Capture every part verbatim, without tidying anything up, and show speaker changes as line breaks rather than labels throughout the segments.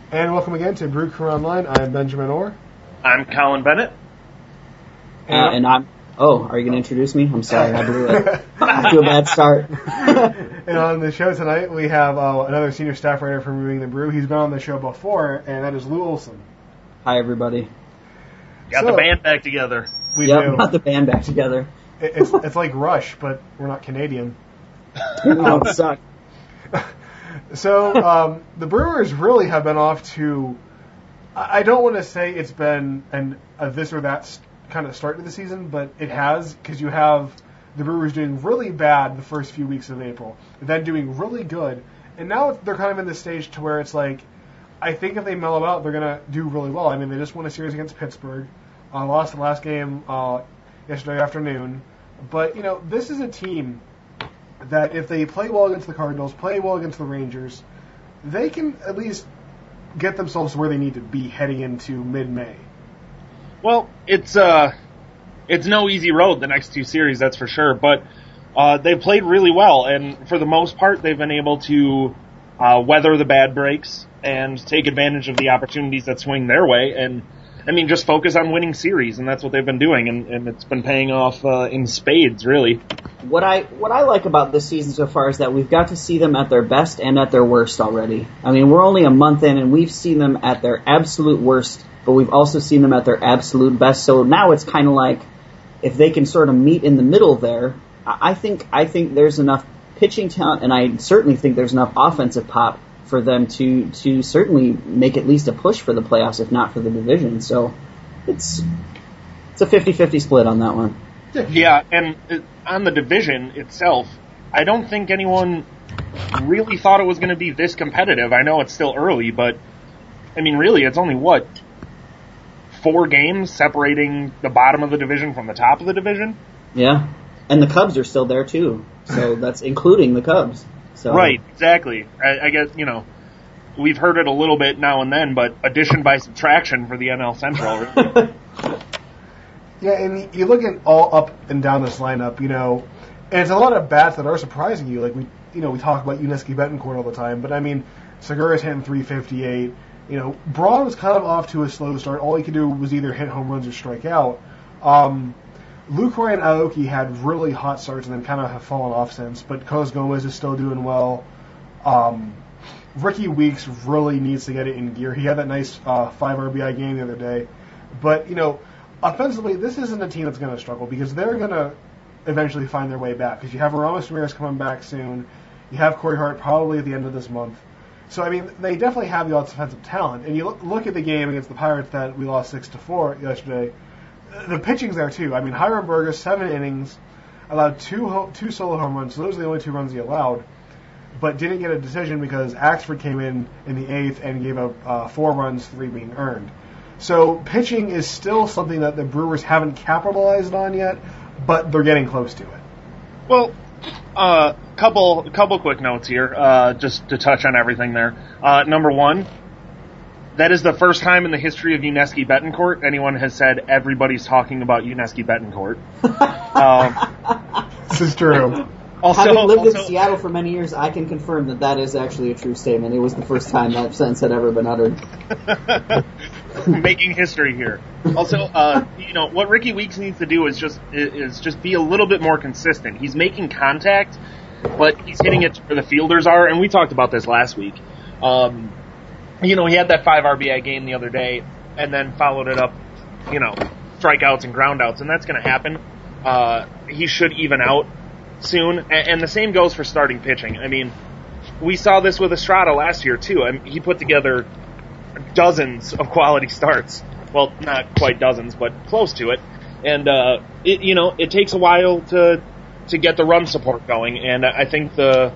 And welcome again to Brew Crew Online. I'm Benjamin Orr.
I'm Colin Bennett.
Uh, and I'm... Oh, are you going to introduce me? I'm sorry, I blew it. To a bad start.
And on the show tonight, we have uh, another senior staff writer from Brewing the Brew. He's been on the show before, and that is Lou Olson.
Hi, everybody.
Got
So,
the band back together.
We
yep,
do.
got the band back together.
It- It's, it's like Rush, but we're not Canadian.
Oh, it sucked.
So, um, the Brewers really have been off to, I I don't want to say it's been an, a this or that st- kind of start to the season, but it has, because you have the Brewers doing really bad the first few weeks of April, then doing really good, and now they're kind of in this stage to where it's like, I think if they mellow out, they're going to do really well. I mean, they just won a series against Pittsburgh, uh, lost the last game uh, yesterday afternoon, but, you know, this is a team that if they play well against the Cardinals, play well against the Rangers, they can at least get themselves where they need to be heading into mid-May.
Well, it's uh, it's no easy road, the next two series, that's for sure. But uh, they've played really well, and for the most part, they've been able to uh, weather the bad breaks and take advantage of the opportunities that swing their way. And, I mean, just focus on winning series, and that's what they've been doing, and, and it's been paying off uh, in spades, really.
What I what I like about this season so far is that we've got to see them at their best and at their worst already. I mean, we're only a month in, and we've seen them at their absolute worst, but we've also seen them at their absolute best. So now it's kind of like if they can sort of meet in the middle there, I think I think there's enough pitching talent, and I certainly think there's enough offensive pop for them to to certainly make at least a push for the playoffs, if not for the division. So it's it's a fifty-fifty split on that one.
Yeah, and uh, on the division itself, I don't think anyone really thought it was going to be this competitive. I know it's still early, but, I mean, really, it's only, what, four games separating the bottom of the division from the top of the division?
Yeah, and the Cubs are still there, too. So that's including the Cubs. So.
Right, exactly. I, I guess, you know, we've heard it a little bit now and then, but addition by subtraction for the N L Central. Really.
Yeah, and you look at all up and down this lineup, you know, and it's a lot of bats that are surprising you. Like, we, you know, we talk about Yuniesky Betancourt all the time, but, I mean, Segura's hitting three fifty-eight. You know, Braun was kind of off to a slow start. All he could do was either hit home runs or strike out. Um, Lucroy and Aoki had really hot starts and then kind of have fallen off since, but Cos Gomez is still doing well. Um, Ricky Weeks really needs to get it in gear. He had that nice uh, five R B I game the other day. But, you know, offensively, this isn't a team that's going to struggle because they're going to eventually find their way back. Because you have Ramos Ramirez coming back soon. You have Corey Hart probably at the end of this month. So, I mean, they definitely have the offensive talent. And you look, look at the game against the Pirates that we lost six to four yesterday. The pitching's there, too. I mean, Hiram Burgess, seven innings, allowed two ho- two solo home runs. So those are the only two runs he allowed. But didn't get a decision because Axford came in in the eighth and gave up uh, four runs, three being earned. So pitching is still something that the Brewers haven't capitalized on yet, but they're getting close to it.
Well, a uh, couple couple quick notes here, uh, just to touch on everything there. Uh, number one, that is the first time in the history of Yuniesky Betancourt anyone has said everybody's talking about Yuniesky Betancourt. um,
This is true.
Also,
Having lived
also,
in Seattle for many years, I can confirm that that is actually a true statement. It was the first time that sentence had ever been uttered.
making history here. Also, uh, you know, what Ricky Weeks needs to do is just is just be a little bit more consistent. He's making contact, but he's hitting it where the fielders are, and we talked about this last week. Um, you know, he had that five R B I game the other day, and then followed it up, you know, strikeouts and groundouts, and that's going to happen. Uh, he should even out soon, and, and the same goes for starting pitching. I mean, we saw this with Estrada last year, too. I mean, he put together dozens of quality starts. Well, not quite dozens, but close to it. And, uh, it, you know, it takes a while to to get the run support going, and I think the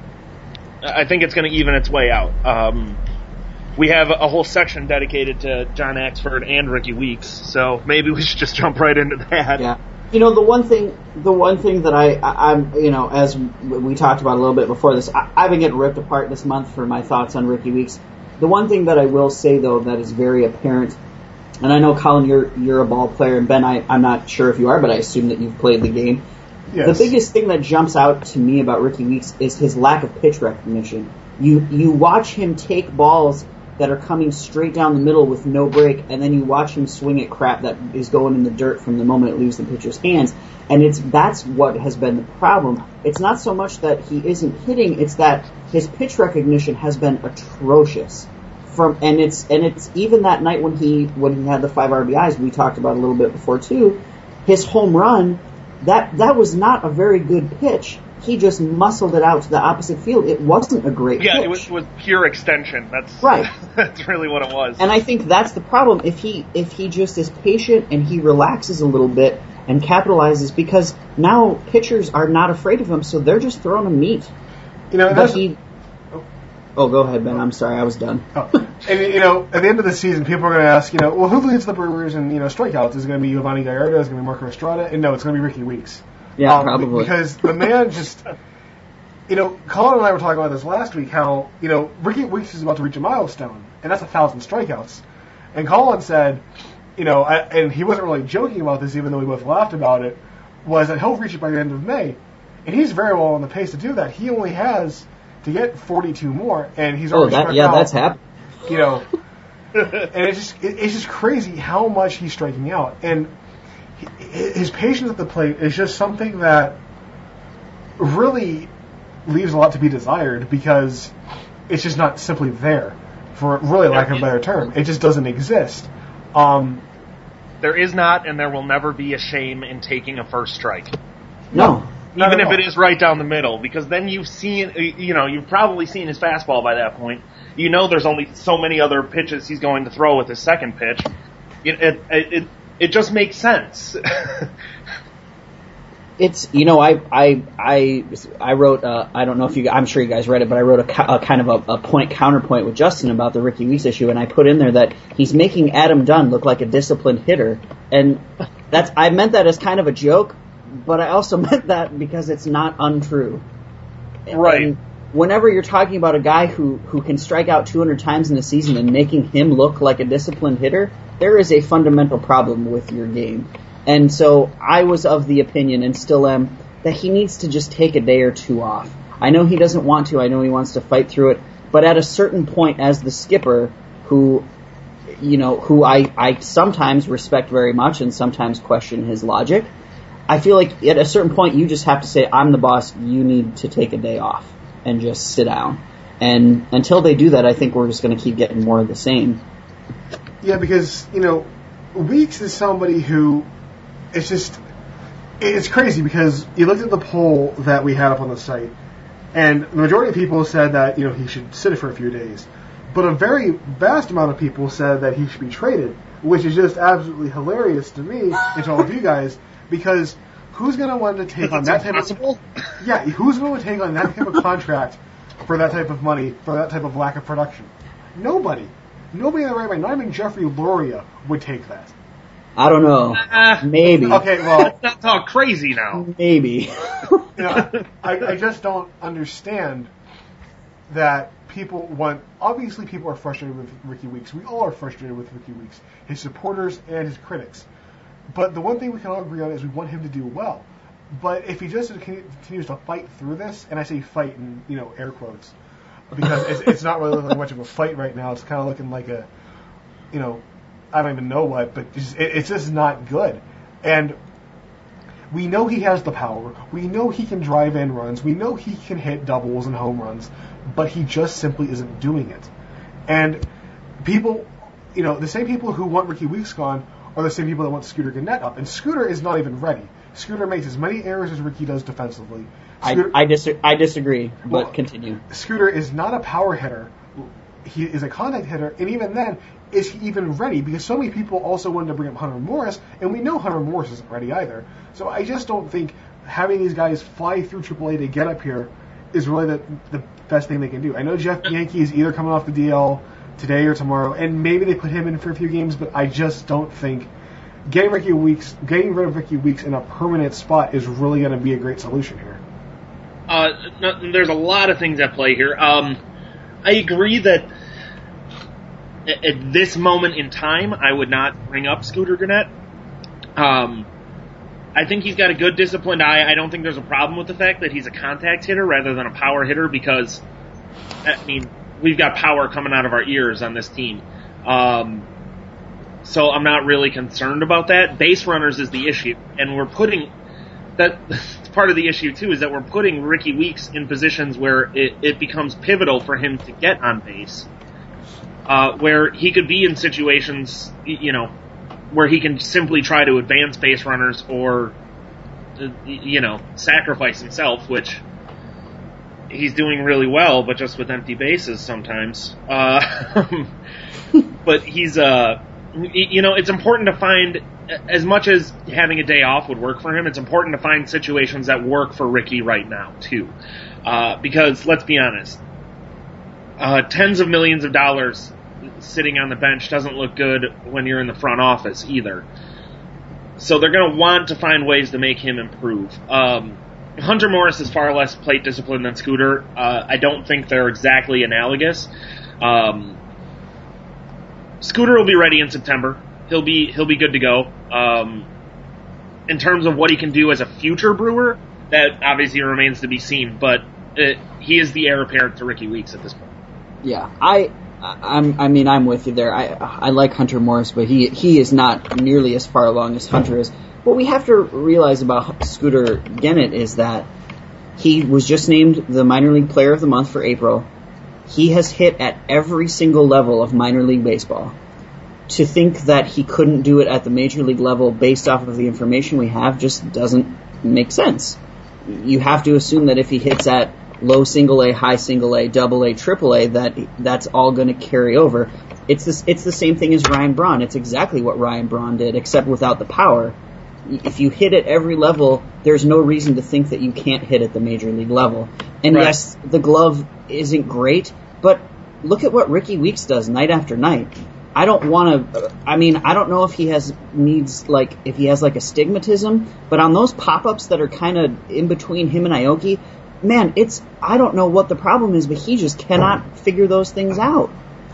I think it's going to even its way out. Um, we have a whole section dedicated to John Axford and Ricky Weeks, so maybe we should just jump right into that.
Yeah. You know, the one thing, the one thing that I, I, I'm, you know, as we talked about a little bit before this, I, I've been getting ripped apart this month for my thoughts on Ricky Weeks. The one thing that I will say, though, that is very apparent, and I know, Colin, you're you're a ball player, and Ben, I, I'm not sure if you are, but I assume that you've played the game.
Yes.
The biggest thing that jumps out to me about Ricky Weeks is his lack of pitch recognition. You you watch him take balls that are coming straight down the middle with no break, and then you watch him swing at crap that is going in the dirt from the moment it leaves the pitcher's hands. And it's that's what has been the problem. It's not so much that he isn't hitting, it's that his pitch recognition has been atrocious. From and it's and it's even that night when he when he had the five R B Is we talked about a little bit before too, his home run, that that was not a very good pitch. He just muscled it out to the opposite field. It wasn't a great
yeah,
pitch.
Yeah, it was, it was pure extension. That's
right.
That's really what it was.
And I think that's the problem. If he if he just is patient and he relaxes a little bit and capitalizes, because now pitchers are not afraid of him, so they're just throwing him meat.
You know,
but he. Oh. oh, go ahead, Ben. I'm sorry, I was done.
Oh. And you know, at the end of the season, people are going to ask, you know, well, who leads the Brewers in you know strikeouts? Is it going to be Giovanni Gallardo? Is it going to be Marco Estrada? And no, it's going to be Ricky Weeks.
Yeah,
um,
probably.
Because the man just, you know, Colin and I were talking about this last week, how, you know, Ricky Weeks is about to reach a milestone, and that's a thousand strikeouts. And Colin said, you know, I, and he wasn't really joking about this, even though we both laughed about it, was that he'll reach it by the end of May. And he's very well on the pace to do that. He only has to get forty-two more, and he's already
oh, that,
struck
yeah,
out,
that's happening.
You know, and it's just, it, it's just crazy how much he's striking out. And his patience at the plate is just something that really leaves a lot to be desired, because it's just not simply there, for really lack of a better term. It just doesn't exist. Um,
there is not, and there will never be a shame in taking a first strike.
No.
Even if it is right down the middle, because then you've seen, you know, you've probably seen his fastball by that point. You know there's only so many other pitches he's going to throw with his second pitch. It, it, it, it just makes sense.
It's, you know, I I I I wrote, uh, I don't know if you, I'm sure you guys read it, but I wrote a, a kind of a, a point counterpoint with Justin about the Ricky Weeks issue, and I put in there that he's making Adam Dunn look like a disciplined hitter, and that's, I meant that as kind of a joke, but I also meant that because it's not untrue.
Right.
And whenever you're talking about a guy who, who can strike out two hundred times in a season and making him look like a disciplined hitter, there is a fundamental problem with your game. And so I was of the opinion, and still am, that he needs to just take a day or two off. I know he doesn't want to. I know he wants to fight through it. But at a certain point, as the skipper, who, you know, who I, I sometimes respect very much and sometimes question his logic, I feel like at a certain point you just have to say, I'm the boss, you need to take a day off and just sit down. And until they do that, I think we're just going to keep getting more of the same.
Yeah, because, you know, Weeks is somebody who, it's just, it's crazy, because you looked at the poll that we had up on the site, and the majority of people said that, you know, he should sit it for a few days. But a very vast amount of people said that he should be traded, which is just absolutely hilarious to me and to all of you guys, because who's going to want to take on that type of... Yeah, who's going to take on that type of contract for that type of money, for that type of lack of production? Nobody. Nobody in the right mind, not even Jeffrey Loria, would take that.
I don't know.
Uh,
Maybe.
Okay, well...
Let's not talk crazy now.
Maybe.
You know, I, I just don't understand that people want... Obviously, people are frustrated with Ricky Weeks. We all are frustrated with Ricky Weeks. His supporters and his critics. But the one thing we can all agree on is we want him to do well. But if he just continues to fight through this, and I say fight in, you know, air quotes, because it's, it's not really looking much of a fight right now. It's kind of looking like a, you know, I don't even know what, but it's, it's just not good. And we know he has the power. We know he can drive in runs. We know he can hit doubles and home runs, but he just simply isn't doing it. And people, you know, the same people who want Ricky Weeks gone are the same people that want Scooter Gennett up. And Scooter is not even ready. Scooter makes as many errors as Ricky does defensively. Scooter,
I, I, dis- I disagree, but
well,
continue.
Scooter is not a power hitter. He is a contact hitter, and even then, is he even ready? Because so many people also wanted to bring up Hunter Morris, and we know Hunter Morris isn't ready either. So I just don't think having these guys fly through triple A to get up here is really the, the best thing they can do. I know Jeff Bianchi is either coming off the D L today or tomorrow, and maybe they put him in for a few games, but I just don't think getting Ricky Weeks, getting rid of Ricky Weeks in a permanent spot is really going to be a great solution here.
Uh, no, there's a lot of things at play here. Um, I agree that at, at this moment in time, I would not bring up Scooter Gennett. Um, I think he's got a good disciplined eye. I don't think there's a problem with the fact that he's a contact hitter rather than a power hitter, because, I mean, we've got power coming out of our ears on this team. Um, so I'm not really concerned about that. Base runners is the issue, and we're putting that. Part of the issue too is that we're putting Ricky Weeks in positions where it, it becomes pivotal for him to get on base, uh, where he could be in situations, you know, where he can simply try to advance base runners or, you know, sacrifice himself, which he's doing really well, but just with empty bases sometimes. Uh, but he's, uh, you know, it's important to find, as much as having a day off would work for him, it's important to find situations that work for Ricky right now, too. Uh, because, let's be honest, uh, tens of millions of dollars sitting on the bench doesn't look good when you're in the front office either. So they're going to want to find ways to make him improve. Um, Hunter Morris is far less plate discipline than Scooter. Uh, I don't think they're exactly analogous. Um, Scooter will be ready in September. He'll be he'll be good to go. Um, in terms of what he can do as a future Brewer, that obviously remains to be seen. But it, he is the heir apparent to Ricky Weeks at this point.
Yeah, I I'm I mean I'm with you there. I I like Hunter Morris, but he he is not nearly as far along as Hunter is. What we have to realize about Scooter Gennett is that he was just named the minor league player of the month for April. He has hit at every single level of minor league baseball. To think that he couldn't do it at the major league level based off of the information we have just doesn't make sense. You have to assume that if he hits at low single A, high single A, double A, triple A, that that's all going to carry over. It's this, it's the same thing as Ryan Braun. It's exactly what Ryan Braun did, except without the power. If you hit at every level, there's no reason to think that you can't hit at the major league level. And
right.
Yes, the glove isn't great, but look at what Ricky Weeks does night after night. I don't want to, I mean, I don't know if he has needs, like, if he has, like, astigmatism, but on those pop-ups that are kind of in between him and Aoki, man, it's, I don't know what the problem is, but he just cannot figure those things out.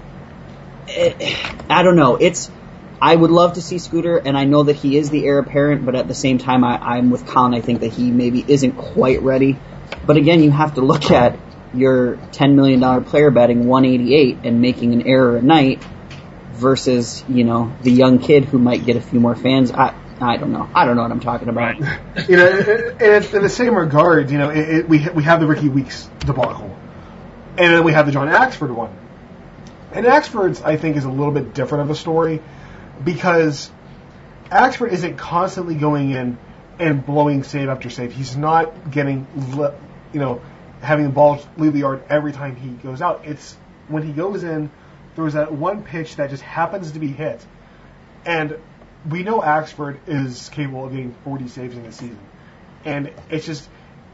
It, I don't know. It's, I would love to see Scooter, and I know that he is the heir apparent, but at the same time, I, I'm with Colin. I think that he maybe isn't quite ready. But again, you have to look at your ten million dollars player batting one eighty-eight and making an error a night versus, you know, the young kid who might get a few more fans. I I don't know. I don't know what I'm talking about.
Right. You know, and in the same regard, you know, it, it, we we have the Ricky Weeks debacle, and then we have the John Axford one. And Axford's, I think, is a little bit different of a story because Axford isn't constantly going in and blowing save after save. He's not getting, you know, having the ball leave the yard every time he goes out. It's when he goes in, throws that one pitch that just happens to be hit. And we know Axford is capable of getting forty saves in a season. And it's just,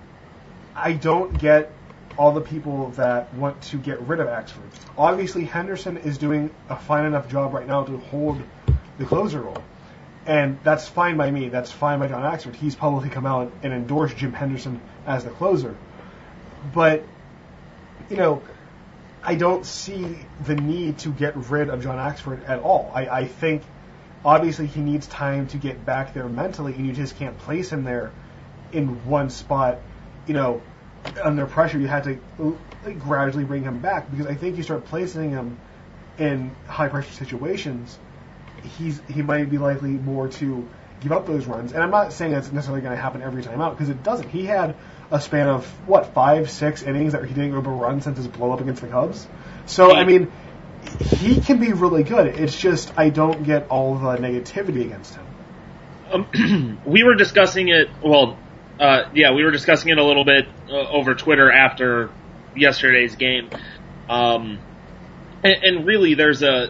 I don't get all the people that want to get rid of Axford. Obviously, Henderson is doing a fine enough job right now to hold the closer role. And that's fine by me. That's fine by John Axford. He's publicly come out and endorsed Jim Henderson as the closer. But, you know, I don't see the need to get rid of John Axford at all. I, I think, obviously, he needs time to get back there mentally, and you just can't place him there in one spot. You know, under pressure, you have to like, gradually bring him back, because I think you start placing him in high-pressure situations, he's he might be likely more to give up those runs. And I'm not saying that's necessarily going to happen every time out, because it doesn't. He had a span of, what, five, six innings that he didn't go up a run since his blow-up against the Cubs. So, I mean, he can be really good. It's just I don't get all the negativity against him.
Um, we were discussing it, well, uh, yeah, we were discussing it a little bit uh, over Twitter after yesterday's game. Um, and, and really, there's a...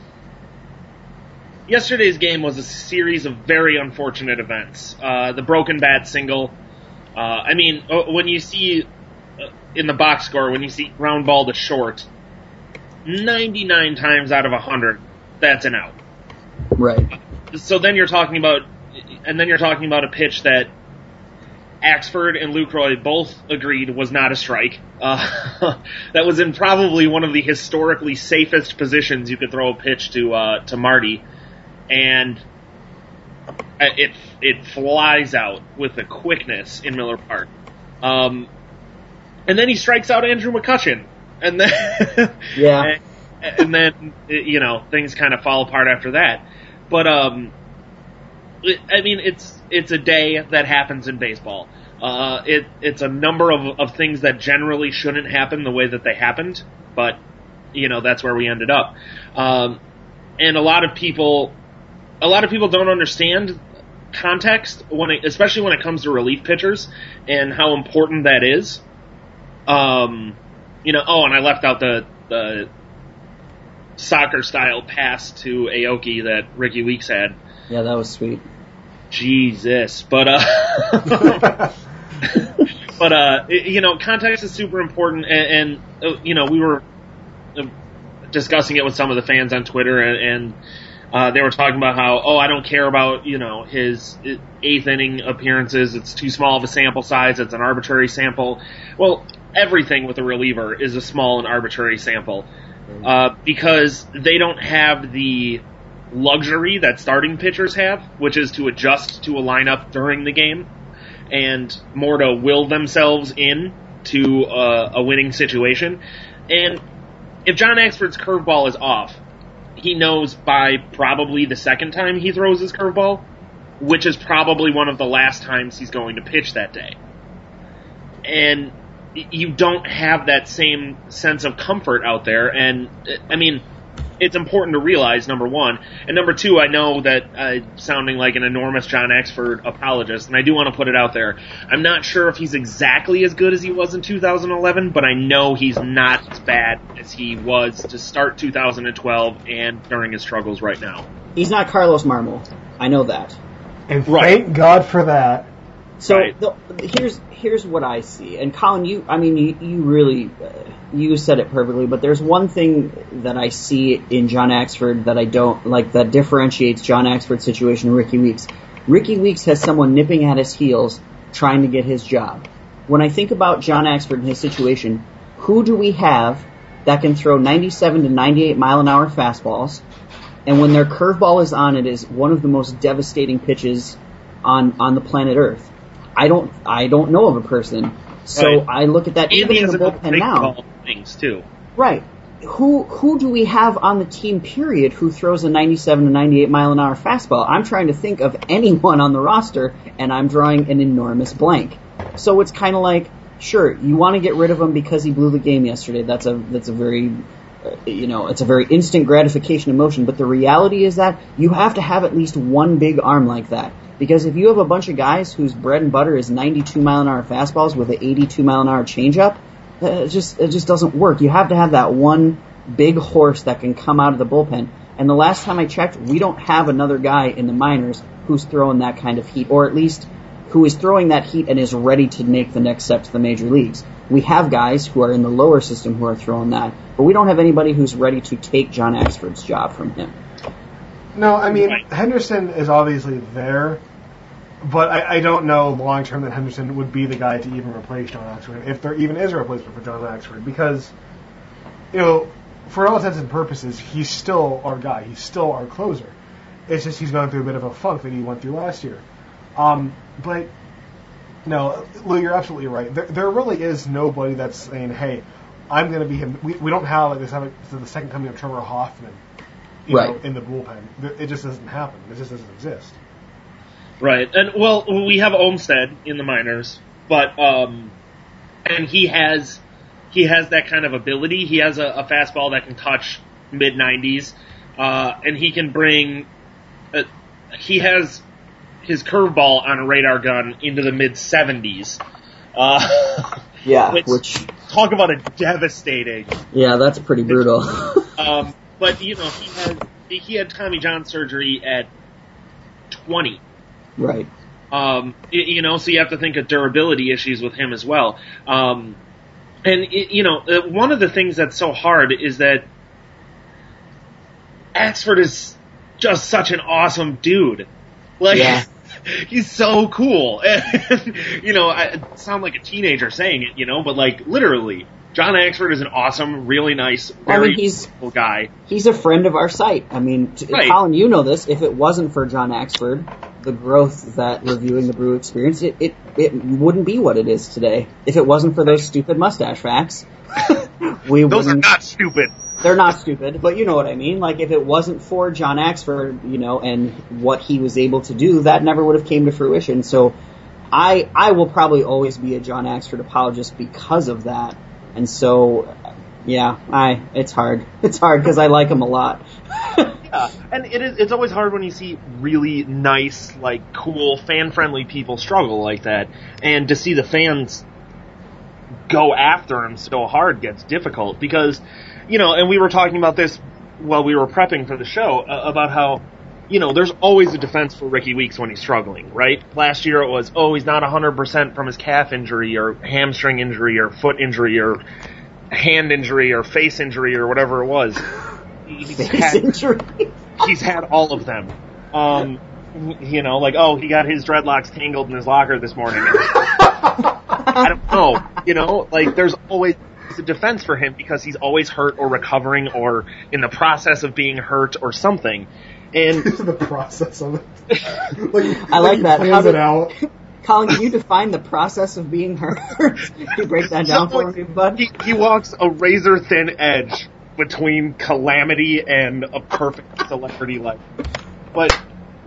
Yesterday's game was a series of very unfortunate events. Uh, the broken bat single. Uh, I mean, when you see uh, in the box score, when you see ground ball to short, ninety-nine times out of one hundred, that's an out.
Right.
So then you're talking about, and then you're talking about a pitch that Axford and Lucroy both agreed was not a strike. Uh, that was in probably one of the historically safest positions you could throw a pitch to uh, to Marty. And it it flies out with a quickness in Miller Park. Um, and then he strikes out Andrew McCutchen and then
yeah,
and, and then you know things kind of fall apart after that. But um, it, I mean, it's it's a day that happens in baseball. Uh, it it's a number of of things that generally shouldn't happen the way that they happened, but you know that's where we ended up. Um, and a lot of people, a lot of people don't understand context when it, especially when it comes to relief pitchers and how important that is. Um, you know, oh, and I left out the the soccer style pass to Aoki that Ricky Weeks had.
Yeah, that was sweet.
Jesus, but uh, but uh, you know, context is super important, and, and uh, you know, we were discussing it with some of the fans on Twitter, and, and uh, they were talking about how, oh, I don't care about you know his eighth inning appearances. It's too small of a sample size. It's an arbitrary sample. Well, everything with a reliever is a small and arbitrary sample uh, because they don't have the luxury that starting pitchers have, which is to adjust to a lineup during the game and more to will themselves in to a, a winning situation. And if John Axford's curveball is off, he knows by probably the second time he throws his curveball, which is probably one of the last times he's going to pitch that day. And you don't have that same sense of comfort out there. And, I mean, it's important to realize, number one. And number two, I know that I'm sounding like an enormous John Axford apologist, and I do want to put it out there. I'm not sure if he's exactly as good as he was in two thousand eleven, but I know he's not as bad as he was to start two thousand twelve and during his struggles right now.
He's not Carlos Marmol. I know that.
And
Right.
thank God for that.
So
Right.
the, here's here's what I see, and Colin, you I mean you, you really uh, you said it perfectly, but there's one thing that I see in John Axford that I don't like that differentiates John Axford's situation and Ricky Weeks. Ricky Weeks has someone nipping at his heels trying to get his job. When I think about John Axford and his situation, who do we have that can throw ninety-seven to ninety-eight mile an hour fastballs, and when their curveball is on, it is one of the most devastating pitches on on the planet Earth? I don't I don't know of a person. So
Right.
I look at that
And
even
he
in
has
the
a good
bullpen
break
now.
ball things too.
Right. Who who do we have on the team, period, who throws a ninety-seven to ninety-eight mile an hour fastball? I'm trying to think of anyone on the roster, and I'm drawing an enormous blank. So it's kind of like, sure, you want to get rid of him because he blew the game yesterday. That's a that's a very uh, you know, it's a very instant gratification emotion. But the reality is that you have to have at least one big arm like that. Because if you have a bunch of guys whose bread and butter is ninety-two mile an hour fastballs with an eighty-two mile an hour changeup, it just it just doesn't work. You have to have that one big horse that can come out of the bullpen. And the last time I checked, we don't have another guy in the minors who's throwing that kind of heat, or at least who is throwing that heat and is ready to make the next step to the major leagues. We have guys who are in the lower system who are throwing that, but we don't have anybody who's ready to take John Axford's job from him.
No, I mean,
Right.
Henderson is obviously there, but I, I don't know long term that Henderson would be the guy to even replace John Axford, if there even is a replacement for John Axford, because, you know, for all intents and purposes, he's still our guy. He's still our closer. It's just he's going through a bit of a funk that he went through last year. Um, but, no, Lou, you're absolutely right. There, there really is nobody that's saying, hey, I'm going to be him. We, we don't have like this, the second coming of Trevor Hoffman. You
Right.
know, in the bullpen. It just doesn't happen. It just doesn't exist.
Right, and well, we have Olmstead in the minors, but um, and he has he has that kind of ability. He has a, a fastball that can touch mid nineties, uh, and he can bring. A, he has his curveball on a radar gun into the mid seventies. Uh,
Yeah,
which,
which
talk about a devastating.
yeah, that's pretty brutal.
Um, but you know, he had he had Tommy John surgery at twenty.
Right.
Um, y- you know, so you have to think of durability issues with him as well. Um, and it, you know, uh, one of the things that's so hard is that Axford is just such an awesome dude. Like,
Yeah.
he's so cool. And, you know, I I sound like a teenager saying it, you know, but like literally, John Axford is an awesome, really nice,
I
very
mean, he's-
cool guy.
He's a friend of our site. I mean, t-
Right.
Colin, you know this. If it wasn't for John Axford, the growth that Reviewing the Brew experienced, it, it, it wouldn't be what it is today. If it wasn't for those stupid mustache facts. we
Those are
wouldn't.
not stupid.
They're not stupid, but you know what I mean. Like, if it wasn't for John Axford, you know, and what he was able to do, that never would have came to fruition. So, I I will probably always be a John Axford apologist because of that. And so, yeah, I it's hard. It's hard because I like him a lot.
Yeah, and it is, it's always hard when you see really nice, like, cool, fan-friendly people struggle like that, and to see the fans go after him so hard gets difficult, because, you know, and we were talking about this while we were prepping for the show, uh, about how, you know, there's always a defense for Ricky Weeks when he's struggling, right? Last year it was, oh, he's not one hundred percent from his calf injury, or hamstring injury, or foot injury, or hand injury, or face injury, or whatever it was. He's
Face
had,
injury.
he's had all of them. Um, you know, like, oh, he got his dreadlocks tangled in his locker this morning. I don't know. You know, like, there's always a defense for him because he's always hurt or recovering or in the process of being hurt or something. And
the process of it. Like,
I like that. How
Plans it
did-
out.
Colin, can you define the process of being hurt? Can you break that down for me, bud?
he, he walks a razor thin edge between calamity and a perfect celebrity life. But,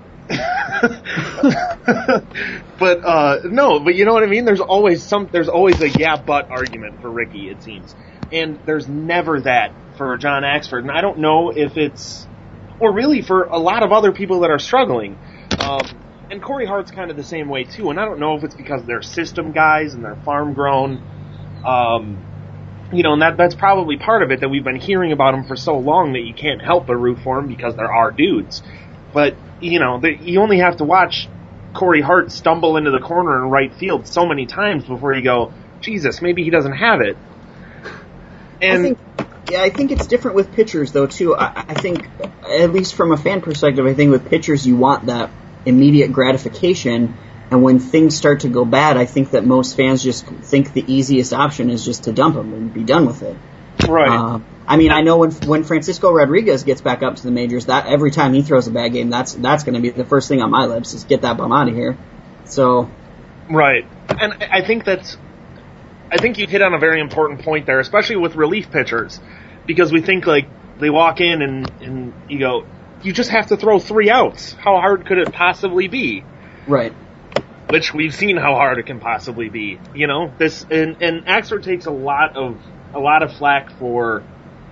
but, uh, no, but you know what I mean? There's always some, there's always a yeah, but argument for Ricky, it seems. And there's never that for John Axford. And I don't know if it's, or really for a lot of other people that are struggling. Um, and Corey Hart's kind of the same way too. And I don't know if it's because they're system guys and they're farm grown. Um, You know, and that that's probably part of it, that we've been hearing about him for so long that you can't help but root for him because there are dudes. But, you know, the, you only have to watch Corey Hart stumble into the corner in right field so many times before you go, Jesus, maybe he doesn't have it. And
I think, yeah, I think it's different with pitchers, though, too. I, I think, at least from a fan perspective, I think with pitchers you want that immediate gratification. And when things start to go bad, I think that most fans just think the easiest option is just to dump him and be done with it.
right.
Uh, I mean, I know when when Francisco Rodriguez gets back up to the majors, that every time he throws a bad game, that's that's going to be the first thing on my lips is get that bum out of here. So,
Right. And I think that's, I think you hit on a very important point there, especially with relief pitchers, because we think, like, they walk in and, and you go, you just have to throw three outs. How hard could it possibly be?
right.
Which we've seen how hard it can possibly be. You know, this, and, and Axford takes a lot of, a lot of flack for,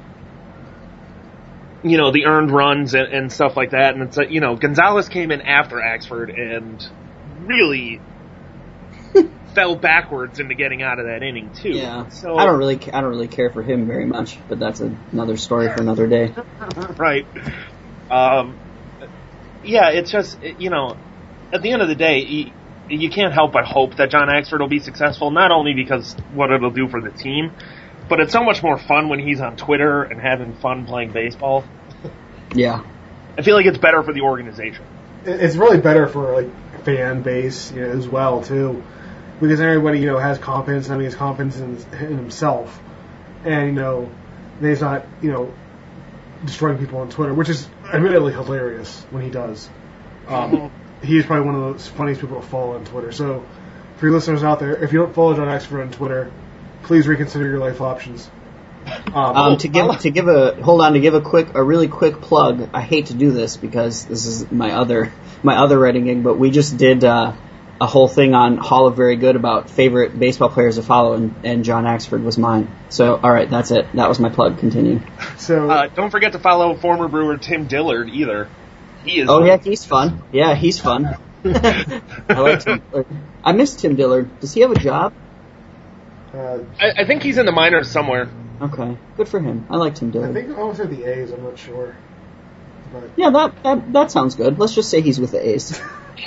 you know, the earned runs and, and stuff like that. And it's, uh, you know, Gonzalez came in after Axford and really fell backwards into getting out of that inning too.
Yeah.
So
I don't really I don't really care for him very much, but that's another story for another day.
right. Um, yeah, it's just, you know, at the end of the day, you, you can't help but hope that John Axford will be successful, not only because what it'll do for the team, but it's so much more fun when he's on Twitter and having fun playing baseball.
Yeah.
I feel like it's better for the organization.
It's really better for, like, fan base, you know, as well, too. Because everybody, you know, has confidence, I mean, he has confidence in, in himself. And, you know, he's not, you know, destroying people on Twitter, which is admittedly hilarious when he does. Um, he is probably one of the funniest people to follow on Twitter. So, for your listeners out there, if you don't follow John Axford on Twitter, please reconsider your life options. Um,
Um, to give to give a hold on to give a quick a really quick plug. I hate to do this because this is my other my other writing gig, but we just did uh, a whole thing on Hall of Very Good about favorite baseball players to follow, and, and John Axford was mine. So, all right, that's it. That was my plug. Continue.
so,
Uh, don't forget to follow former Brewer Tim Dillard either. He is.
Oh yeah, he's fun. Yeah, he's fun. I like Tim Dillard. I miss Tim Dillard. Does he have a job?
uh,
I, I think he's in the minors somewhere.
Okay, good for him. I like Tim
I
Dillard.
think I almost said the A's, I'm not sure. But,
Yeah, that, that that sounds good. Let's just say he's with the A's.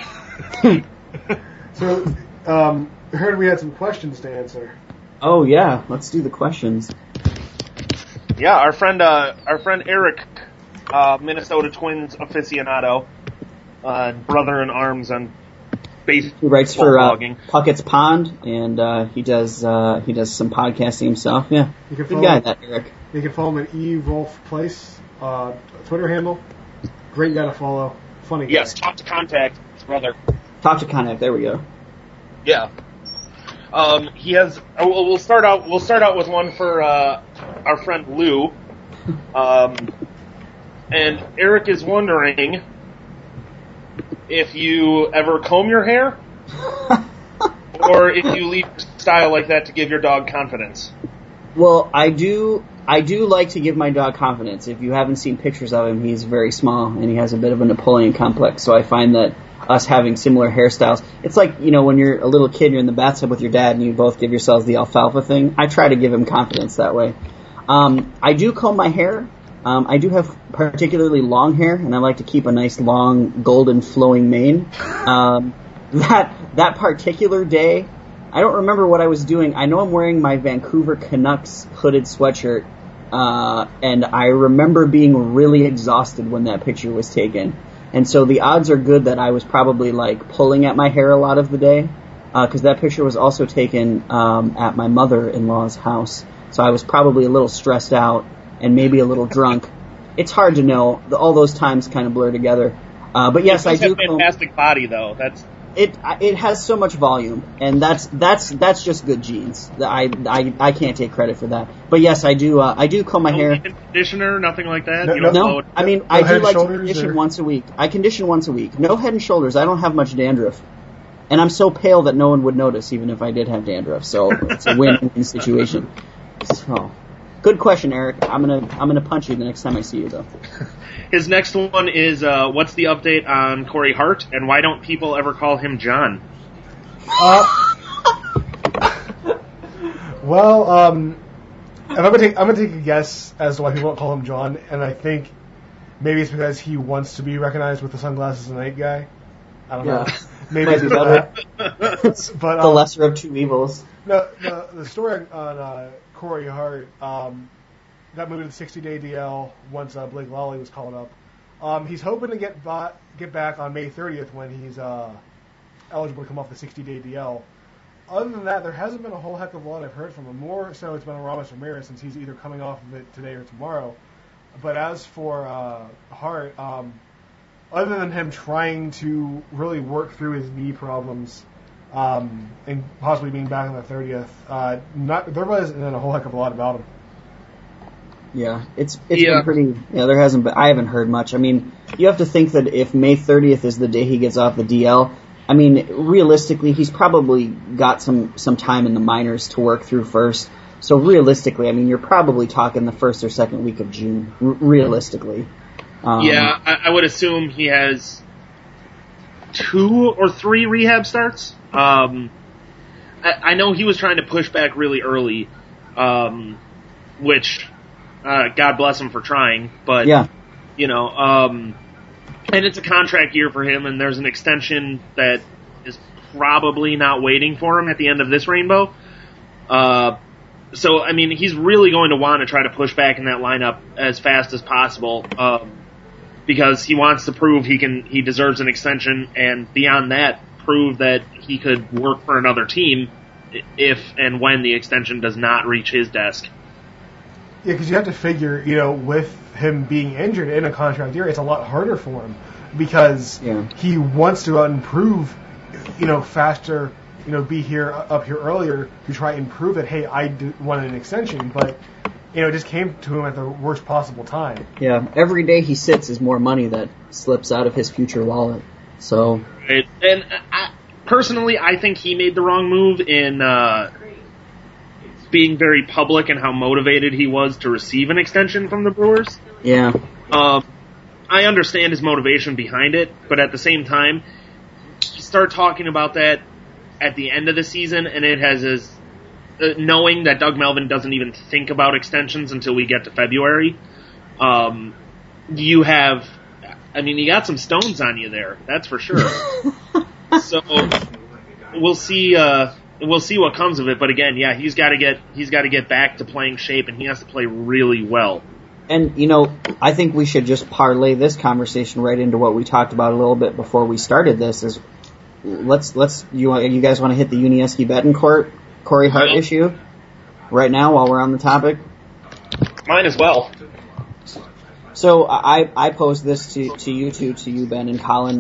so, um, I heard we had some questions to answer.
Oh yeah, let's do the questions.
Yeah, our friend, uh, our friend Eric, uh, Minnesota Twins aficionado, uh, brother in arms on baseball
He writes for uh,
blogging.
Puckett's Pond, and uh, he does uh, he does some podcasting himself. Yeah,
You can
good
follow,
guy, that Eric.
you can follow him at eWolfPlace, uh, Twitter handle. Great guy to follow. Funny guy.
Yes, talk to contact his brother.
Talk to Contact. There we go.
Yeah. Um, he has. We'll we'll start out. We'll start out with one for uh, our friend Lou. Um, and Eric is wondering if you ever comb your hair, or if you leave your style like that to give your dog confidence.
Well, I do. I do like to give my dog confidence. If you haven't seen pictures of him, he's very small and he has a bit of a Napoleon complex. So I find that us having similar hairstyles, it's like, you know, when you're a little kid, you're in the bathtub with your dad and you both give yourselves the alfalfa thing. I try to give him confidence that way. Um, I do comb my hair. Um, I do have particularly long hair, and I like to keep a nice long golden flowing mane. Um, that that particular day, I don't remember what I was doing. I know I'm wearing my Vancouver Canucks hooded sweatshirt, uh, and I remember being really exhausted when that picture was taken. And so the odds are good that I was probably like pulling at my hair a lot of the day, because uh, that picture was also taken um, at my mother-in-law's house. So I was probably a little stressed out and maybe a little drunk. It's hard to know. The, all those times kind of blur together. Uh, but yes, I do.
It's a fantastic body, though. That's
it. It has so much volume, and that's that's that's just good genes. I I I can't take credit for that. But yes, I do. Uh, I do comb my
no
hair.
Conditioner, nothing like that.
No,
you don't
no I mean
no
I do like to
shoulders,
condition
or?
once a week. I condition once a week. No head and shoulders. I don't have much dandruff, and I'm so pale that no one would notice, even if I did have dandruff. So it's a win-win situation. So. Good question, Eric. I'm gonna I'm gonna punch you the next time I see you, though.
His next one is uh, what's the update on Corey Hart, and why don't people ever call him John?
Uh, well, um, if I'm gonna take I'm gonna take a guess as to why people don't call him John, and I think maybe it's because he wants to be recognized with the sunglasses and night guy. I don't
Yeah.
know. Maybe
Might
it's
be
that.
better.
But
The
um,
lesser of two evils.
no, the the story on uh, Corey Hart um, got moved to the sixty-day D L once uh, Blake Lally was called up. Um, he's hoping to get ba- get back on May thirtieth when he's uh, eligible to come off the sixty-day D L. Other than that, there hasn't been a whole heck of a lot I've heard from him. More so, it's been Ramos Ramirez since he's either coming off of it today or tomorrow. But as for uh, Hart, um, other than him trying to really work through his knee problems um, and possibly being back on the thirtieth, uh, not there wasn't a whole heck of a lot about him.
Yeah, it's it's
Yeah.
been pretty. Yeah, there hasn't been. I haven't heard much. I mean, you have to think that if May thirtieth is the day he gets off the D L, I mean, realistically, he's probably got some some time in the minors to work through first. So realistically, I mean, you're probably talking the first or second week of June. R- realistically. Um,
Yeah, I, I would assume he has two or three rehab starts. Um, I, I know he was trying to push back really early, um, which uh, God bless him for trying. But
Yeah.
you know, um, and it's a contract year for him, and there's an extension that is probably not waiting for him at the end of this rainbow. Uh, so I mean, he's really going to want to try to push back in that lineup as fast as possible. Um, Because he wants to prove he can, he deserves an extension, and beyond that, prove that he could work for another team if and when the extension does not reach his desk.
Yeah, because you have to figure, you know, with him being injured in a contract year, it's a lot harder for him because
Yeah.
he wants to go out and prove, you know, faster, you know, be here up here earlier to try and prove that, hey, I do want an extension, but you know, it just came to him at the worst possible time.
Yeah. Every day he sits is more money that slips out of his future wallet. So.
It, and I, personally, I think he made the wrong move in uh, being very public and how motivated he was to receive an extension from the Brewers.
Yeah.
Um, I understand his motivation behind it, but at the same time, you start talking about that at the end of the season, and it has his uh, knowing that Doug Melvin doesn't even think about extensions until we get to February. Um, you have, I mean, you got some stones on you there, that's for sure. So we'll see. Uh, we'll see what comes of it. But again, yeah, he's got to get he's got to get back to playing shape, and he has to play really well.
And, you know, I think we should just parlay this conversation right into what we talked about a little bit before we started this. Is let's let's you you guys want to hit the Unieski Betancourt Corey Hart
Yeah.
issue right now while we're on the topic?
Mine as well.
So I I posed this to to you two, to you Ben and Colin.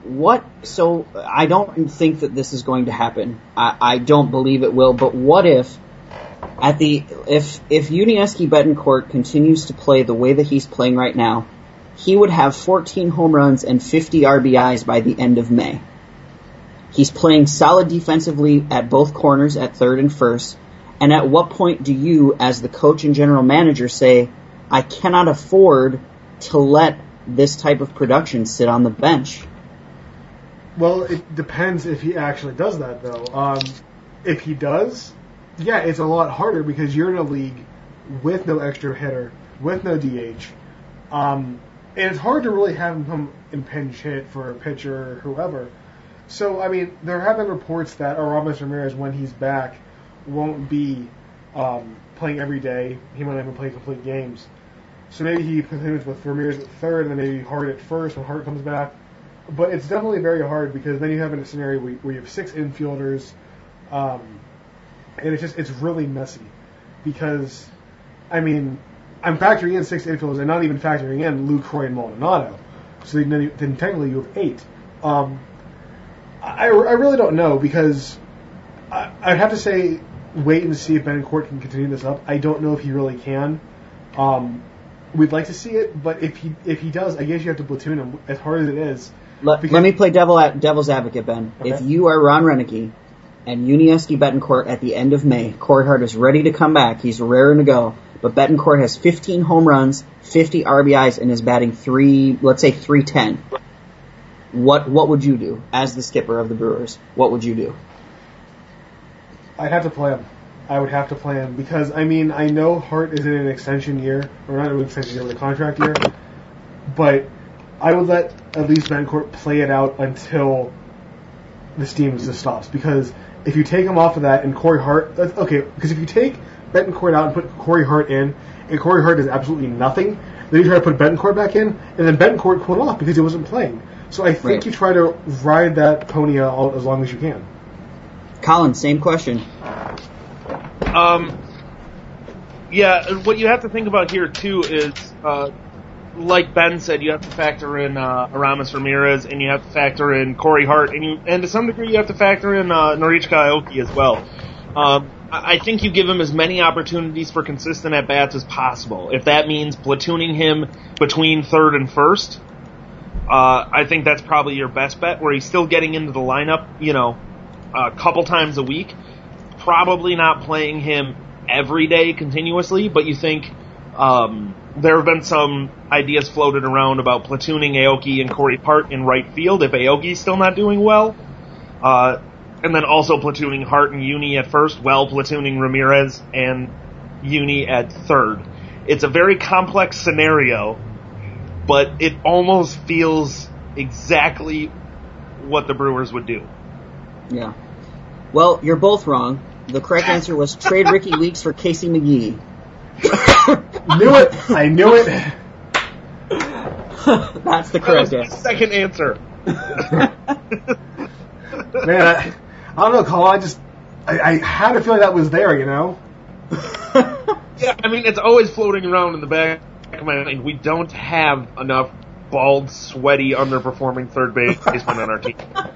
what, so I don't think that this is going to happen. I, I don't believe it will, but what if, at the, if, if Yuniesky Betancourt continues to play the way that he's playing right now, he would have fourteen home runs and fifty R B Is by the end of May. He's playing solid defensively at both corners, at third and first. And at what point do you, as the coach and general manager, say, I cannot afford to let this type of production sit on the bench?
Well, it depends if he actually does that, though. Um, if he does, yeah, it's a lot harder because you're in a league with no extra hitter, with no D H. Um, and it's hard to really have him come and pinch hit for a pitcher or whoever. So, I mean, there have been reports that Aramis Ramirez, when he's back, won't be um, playing every day. He might not even play complete games. So maybe he continues with Ramirez at third, and then maybe Hart at first when Hart comes back. But it's definitely very hard because then you have a scenario where, where you have six infielders, um, and it's just it's really messy. Because, I mean, I'm factoring in six infielders and not even factoring in Lucroy and Maldonado. So then, then technically you have eight. Um, I, I really don't know because I, I'd have to say wait and see if Betancourt can continue this up. I don't know if he really can. Um, we'd like to see it, but if he if he does, I guess you have to platoon him as hard as it is.
Let, let me play devil at, devil's advocate, Ben. Okay. If you are Ron Renicky and Yuniesky Betancourt at the end of May, Corey Hart is ready to come back. He's raring to go. But Betancourt has fifteen home runs, fifty R B Is, and is batting three, let's say three ten. What what would you do as the skipper of the Brewers? What would you do?
I'd have to play him. I would have to play him because, I mean, I know Hart is in an extension year, or not an extension year, but a contract year, but I would let at least Betancourt play it out until the steam just stops. Because if you take him off of that and Corey Hart, that's, okay, because if you take Betancourt out and put Corey Hart in, and Corey Hart does absolutely nothing, then you try to put Betancourt back in, and then Betancourt cooled off because he wasn't playing. So I think right. you try to ride that pony out as long as you can.
Colin, same question.
Um, yeah, what you have to think about here, too, is, uh, like Ben said, you have to factor in uh, Aramis Ramirez, and you have to factor in Corey Hart, and you, and to some degree you have to factor in uh, Norichika Aoki as well. Um, I think you give him as many opportunities for consistent at-bats as possible. If that means platooning him between third and first, uh, I think that's probably your best bet, where he's still getting into the lineup, you know, a couple times a week. Probably not playing him every day continuously, but you think um, there have been some ideas floated around about platooning Aoki and Corey Hart in right field if Aoki's still not doing well. Uh, and then also platooning Hart and Uni at first, while platooning Ramirez and Uni at third. It's a very complex scenario, but it almost feels exactly what the Brewers would do.
Yeah. Well, you're both wrong. The correct answer was trade Ricky Weeks for Casey McGee.
Knew it. I knew it.
That's the correct
that was
answer.
Second answer.
Man, I, I don't know, Colin. I just I, I had a feeling that was there, you know.
Yeah, I mean, it's always floating around in the back of my mind. We don't have enough bald, sweaty, underperforming third baseman on our team.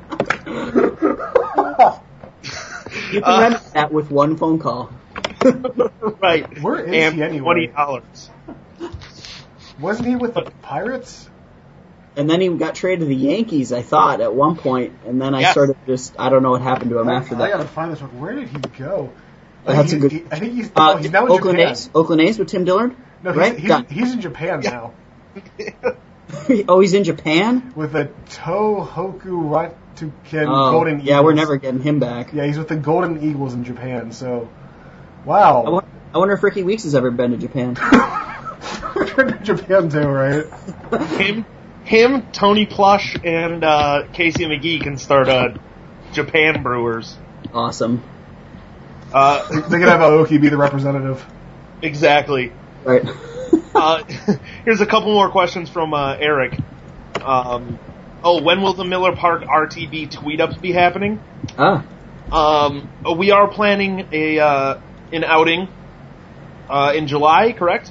You can remember uh, that with one phone call.
Right.
Where is
and
he anyway?
twenty dollars.
Wasn't he with the Pirates?
And then he got traded to the Yankees, I thought, at one point, and then I
yes.
sort of just, I don't know what happened to him
I,
after
I
that.
I gotta find this one. Where did he go?
That's
he,
a good.
He, I think he's,
uh,
oh, he's now in
Oakland
Japan.
A's. Oakland A's with Tim Dillard?
No, he's,
right?
he's, he's in Japan now.
Oh, he's in Japan?
With the Tohoku Ratuken
Oh,
Golden Eagles.
yeah, we're never getting him back.
Yeah, he's with the Golden Eagles in Japan, so... Wow.
I, wonder, I wonder if Ricky Weeks has ever been to Japan.
Japan too, right?
Him, him, Tony Plush, and uh, Casey McGee can start uh, Japan Brewers.
Awesome.
Uh,
they could have Aoki be the representative.
Exactly.
Right.
uh, here's a couple more questions from uh, Eric. Um, oh, when will the Miller Park R T B tweet-ups be happening?
Ah.
Um, we are planning a uh, an outing uh, in July, correct?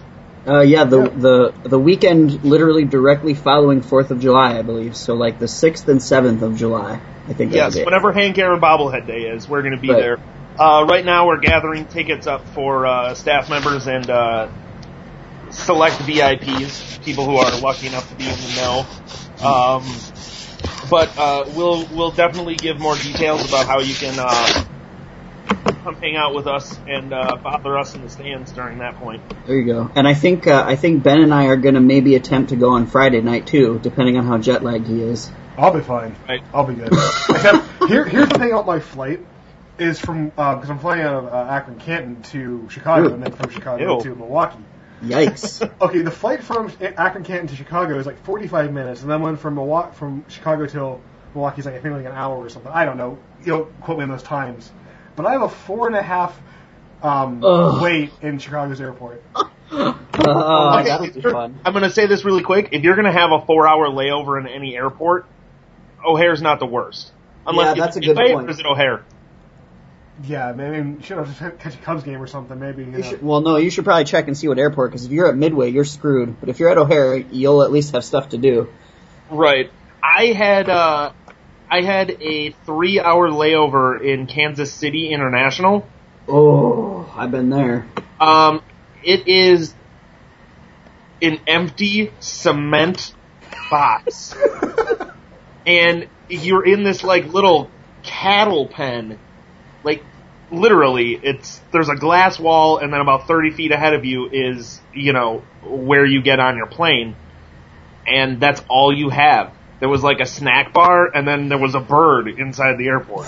Uh, yeah, the, the the weekend literally directly following fourth of July, I believe. So like the sixth and seventh of July, I think.
Yes, whenever Hank Aaron Bobblehead Day is, we're going to be
right.
there. Uh, right now, we're gathering tickets up for uh, staff members and uh, select V I Ps, people who are lucky enough to be in the know. Um, but uh, we'll we'll definitely give more details about how you can uh, come hang out with us and uh, bother us in the stands during that point.
There you go. And I think uh, I think Ben and I are going to maybe attempt to go on Friday night too, depending on how jet lagged he is.
I'll be fine.
Right.
I'll be good. Except here, here's the thing about my flight is from because uh, I'm flying out of uh, Akron Canton to Chicago
Ooh.
and then from Chicago
Ew.
to Milwaukee.
Yikes.
Okay, the flight from Akron Canton to Chicago is like forty-five minutes, and then one from Milwaukee, from Chicago till Milwaukee is like I think like an hour or something. I don't know. You don't quote me on those times. But I have a four and a half um, wait in Chicago's airport.
Uh,
Okay,
that'll
if
be
you're-
fun.
I'm going to say this really quick. If you're going to have a four-hour layover in any airport, O'Hare's not the worst. Unless
Yeah, that's a
it's
good
Midway,
point.
Or is it O'Hare?
Yeah, maybe should have just catch a Cubs game or something. Maybe you know.
You should, well, no, you should probably check and see what airport, because if you're at Midway, you're screwed. But if you're at O'Hare, you'll at least have stuff to do.
Right. I had uh, I had a three-hour layover in Kansas City International.
Oh, I've been there.
Um, it is an empty cement box, and you're in this like little cattle pen. Like literally, it's there's a glass wall, and then about thirty feet ahead of you is you know where you get on your plane, and that's all you have. There was like a snack bar, and then there was a bird inside the airport.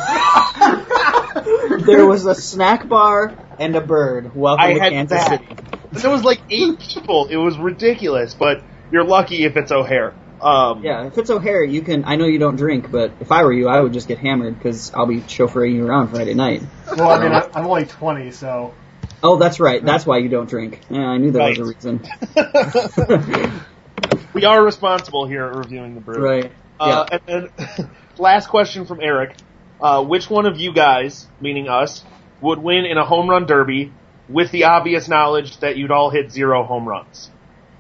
There was a snack bar and a bird. Welcome
I
to
had
Kansas
that.
City.
And there was like eight people. It was ridiculous, but you're lucky if it's O'Hare. Um,
Yeah, if it's O'Hare, you can. I know you don't drink, but if I were you, I would just get hammered because I'll be chauffeuring you around Friday night.
Well, I mean, I, I'm only twenty, so.
Oh, that's right. That's why you don't drink. Yeah, I knew there
Right.
was a reason.
We are responsible here at Reviewing the Brew.
Right.
Uh,
Yeah.
and then, last question from Eric. Uh, which one of you guys, meaning us, would win in a home run derby with the obvious knowledge that you'd all hit zero home runs?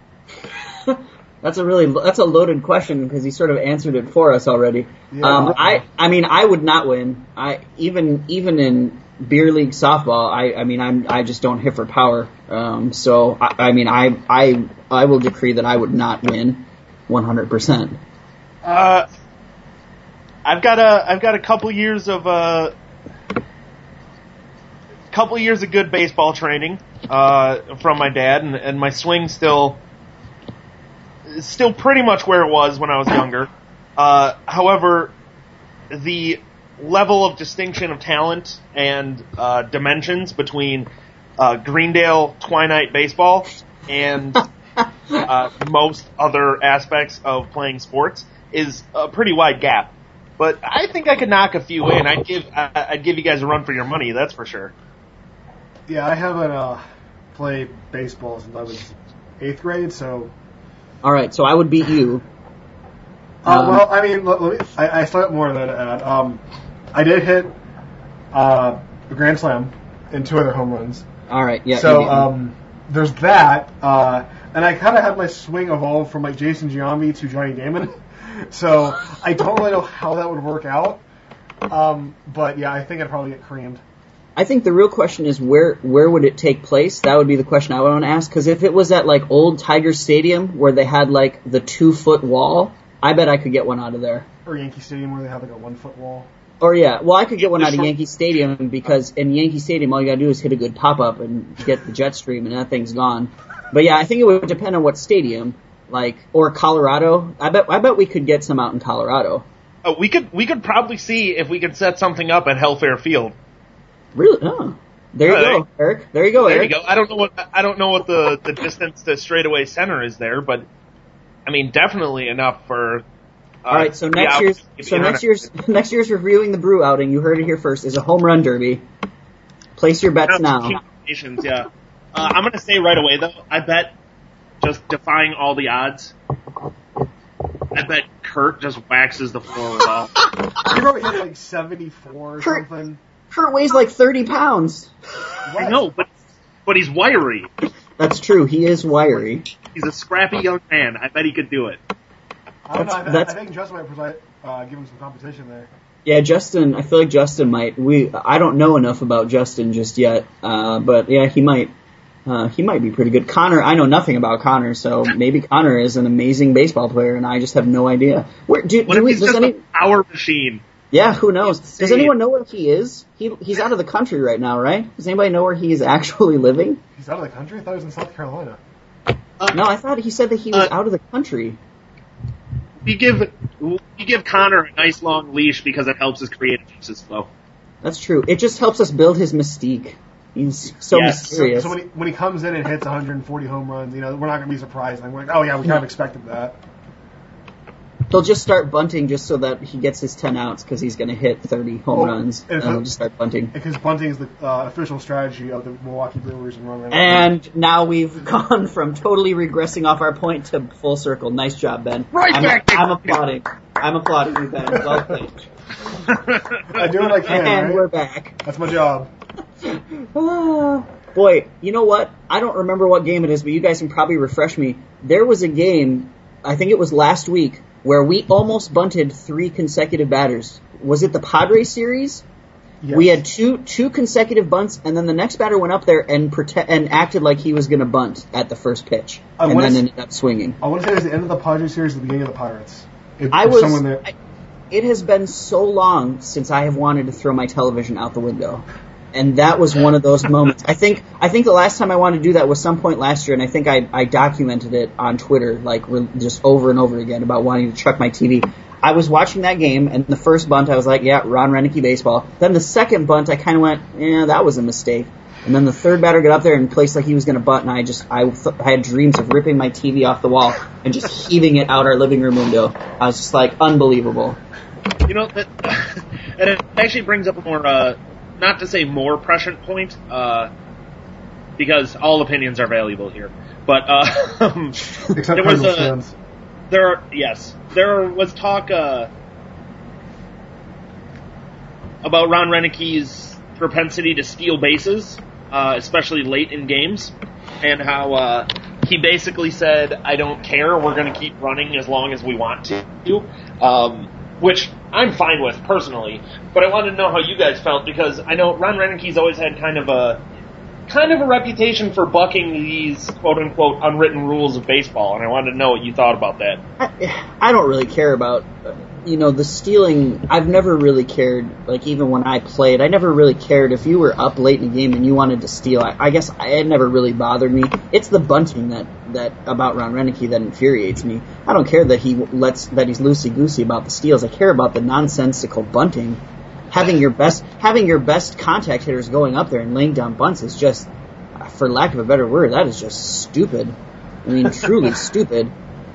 That's a really that's a loaded question because he sort of answered it for us already.
Yeah.
Um, I I mean I would not win. I even even in beer league softball, I I mean I'm I just don't hit for power. Um, so I, I mean I I I will decree that I would not win one hundred percent.
Uh, I've got a I've got a couple years of uh, couple years of good baseball training uh, from my dad, and, and my swing still still pretty much where it was when I was younger. Uh, however, the level of distinction of talent and uh, dimensions between uh, Greendale Twinite baseball and uh, most other aspects of playing sports is a pretty wide gap. But I think I could knock a few in. I'd give I'd give you guys a run for your money, that's for sure.
Yeah, I haven't uh, played baseball since I was eighth grade, so.
All right, so I would beat you.
Uh,
Um,
well, I mean, let, let me, I, I still have more of that to add. Um, I did hit uh, a grand slam and two other home runs.
All right, yeah.
so
you beat me.
um, there's that, uh, and I kind of had my swing evolve from like Jason Giambi to Johnny Damon. So I don't really know how that would work out. Um, but yeah, I think I'd probably get creamed.
I think the real question is where where would it take place? That would be the question I would want to ask. Because if it was at like old Tiger Stadium where they had like the two foot wall, I bet I could get one out of there.
Or Yankee Stadium where they have like a one foot wall.
Or yeah, well I could get one out of Yankee Stadium because in Yankee Stadium all you gotta do is hit a good pop up and get the jet stream and that thing's gone. But yeah, I think it would depend on what stadium, like or Colorado. I bet I bet we could get some out in Colorado.
Uh, we could we could probably see if we could set something up at Hellfair Field.
Really? Oh. There you
Uh,
go, Eric. There you go,
There
Eric.
you go. I don't know what I don't know what the, the distance to straightaway center is there, but I mean definitely enough for. Uh,
All right, so
three
next
hours
year's
to be
so
on
next
it.
year's next year's reviewing the brew outing. You heard it here first. Is a home run derby. Place your bets now.
Congratulations, yeah. Uh, I'm gonna say right away though. I bet just defying all the odds. I bet Kurt just waxes the floor with all.
You probably hit like seventy-four or
Kurt-
something.
Kurt weighs like thirty pounds.
I know, but but he's wiry.
That's true. He is wiry.
He's a scrappy young man. I bet he could do it.
I don't know. I,
That's-
I think Justin might preside, uh, give him some competition there.
Yeah, Justin. I feel like Justin might. We. I don't know enough about Justin just yet, uh, but yeah, he might. Uh, he might be pretty good. Connor. I know nothing about Connor, so maybe Connor is an amazing baseball player, and I just have no idea. Where do,
What
do
if
we?
he's
Does
just
any?
a power machine?
Yeah, who knows? Does
insane.
anyone know where he is? He he's out of the country right now, right? Does anybody know where he is actually living?
He's out of the country? I thought he was in South Carolina.
Uh,
No, I thought he said that he was
Uh,
out of the country.
We give we give Connor a nice long leash because it helps his creative juices flow.
That's true. It just helps us build his mystique. He's so
Yes.
So,
mysterious.
so when he when he comes in and hits one hundred forty home runs, you know, we're not going to be surprised. Like, we're like, oh yeah, we kind of expected that.
He'll just start bunting just so that he gets his ten outs because he's going to hit thirty home
Oh,
runs,
and
and
so-
he'll just start bunting.
Because bunting is the uh, official strategy of the Milwaukee Brewers and Ron Reynolds.
And now we've gone from totally regressing off our point to full circle. Nice job, Ben.
Right
I'm,
back.
I'm applauding. I'm applauding you, Ben. Well played.
I do what I can,
And
right?
we're back.
That's my job.
Ah, boy, you know what? I don't remember what game it is, but you guys can probably refresh me. There was a game, I think it was last week, where we almost bunted three consecutive batters. Was it the Padres series?
Yes.
We had two two consecutive bunts, and then the next batter went up there and prote- and acted like he was going to bunt at the first pitch,
I
and
wanna
then
s-
ended up swinging.
I want to say it was the end of the Padres series, the beginning of the Pirates. If,
I
if
was.
someone there,
I, it has been so long since I have wanted to throw my television out the window, and that was one of those moments. I think I think the last time I wanted to do that was some point last year, and I think I, I documented it on Twitter, like re- just over and over again about wanting to chuck my T V. I was watching that game, and the first bunt I was like, yeah, Ron Renicky baseball. Then the second bunt I kind of went, yeah, that was a mistake. And then the third batter got up there and placed like he was going to bunt, and I just I, th- I had dreams of ripping my T V off the wall and just heaving it out our living room window. I was just like, unbelievable.
You know, that, and it actually brings up a more, uh, not to say more prescient point, uh, because all opinions are valuable here. But uh,
except
there was
Cardinals
a,
fans.
there, are, yes, there was talk uh, about Ron Renicky's propensity to steal bases, uh, especially late in games, and how uh, he basically said, "I don't care. We're going to keep running as long as we want to." Um, which I'm fine with personally, but I wanted to know how you guys felt because I know Ron Renicky's always had kind of a kind of a reputation for bucking these quote unquote unwritten rules of baseball, and I wanted to know what you thought about that.
I, I don't really care about, uh, you know, the stealing. I've never really cared, like even when I played, I never really cared if you were up late in the game and you wanted to steal. I, I guess I, it never really bothered me. It's the bunting that, that about Ron Renicky that infuriates me. I don't care that he lets, that he's loosey-goosey about the steals. I care about the nonsensical bunting. Having your best, having your best contact hitters going up there and laying down bunts is just, for lack of a better word, that is just stupid. I mean, truly stupid.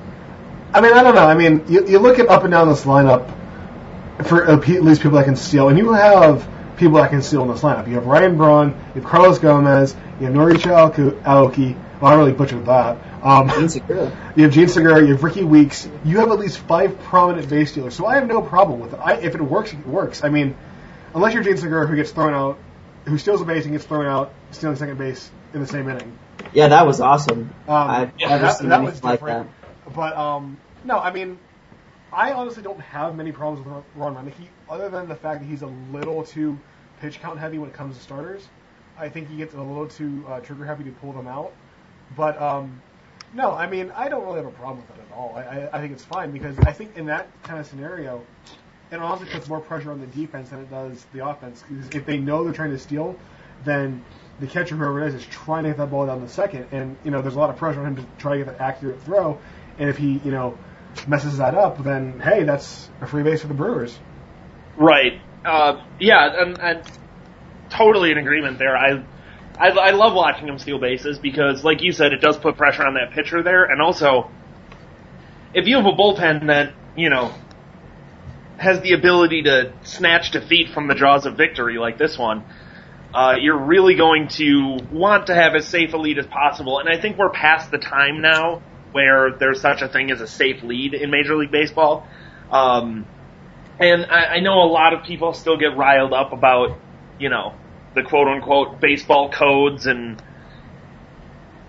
I mean, I don't know. I mean, you, you look at up and down this lineup for at least people that can steal, and you have people that can steal in this lineup. You have Ryan Braun, you have Carlos Gomez, you have Norichi Aoki. Well, I really butchered that. Um,
Gene Segura.
You have Gene Segura, you have Ricky Weeks. You have at least five prominent base stealers, so I have no problem with it. I, if it works, it works. I mean, unless you're Gene Segura, who gets thrown out, who steals a base and gets thrown out, stealing second base in the same inning.
Yeah, that was awesome.
Um,
I've
yeah,
never
that,
seen
that
anything
was
like
different.
that.
But um, no, I mean, I honestly don't have many problems with Ron Renicky, other than the fact that he's a little too pitch count heavy when it comes to starters. I think he gets a little too uh, trigger happy to pull them out. But um, no, I mean, I don't really have a problem with it at all. I, I, I think it's fine because I think in that kind of scenario, it honestly puts more pressure on the defense than it does the offense. Because if they know they're trying to steal, then the catcher, whoever it is, is trying to get that ball down the second, and you know there's a lot of pressure on him to try to get that accurate throw. And if he, you know, messes that up, then hey, that's a free base for the Brewers.
Right. Uh, yeah, and, and totally in agreement there. I, I I love watching him steal bases because, like you said, it does put pressure on that pitcher there, and also if you have a bullpen that you know has the ability to snatch defeat from the jaws of victory like this one, uh, you're really going to want to have as safe a lead as possible. And I think we're past the time now where there's such a thing as a safe lead in Major League Baseball. Um, and I, I know a lot of people still get riled up about, you know, the quote-unquote baseball codes and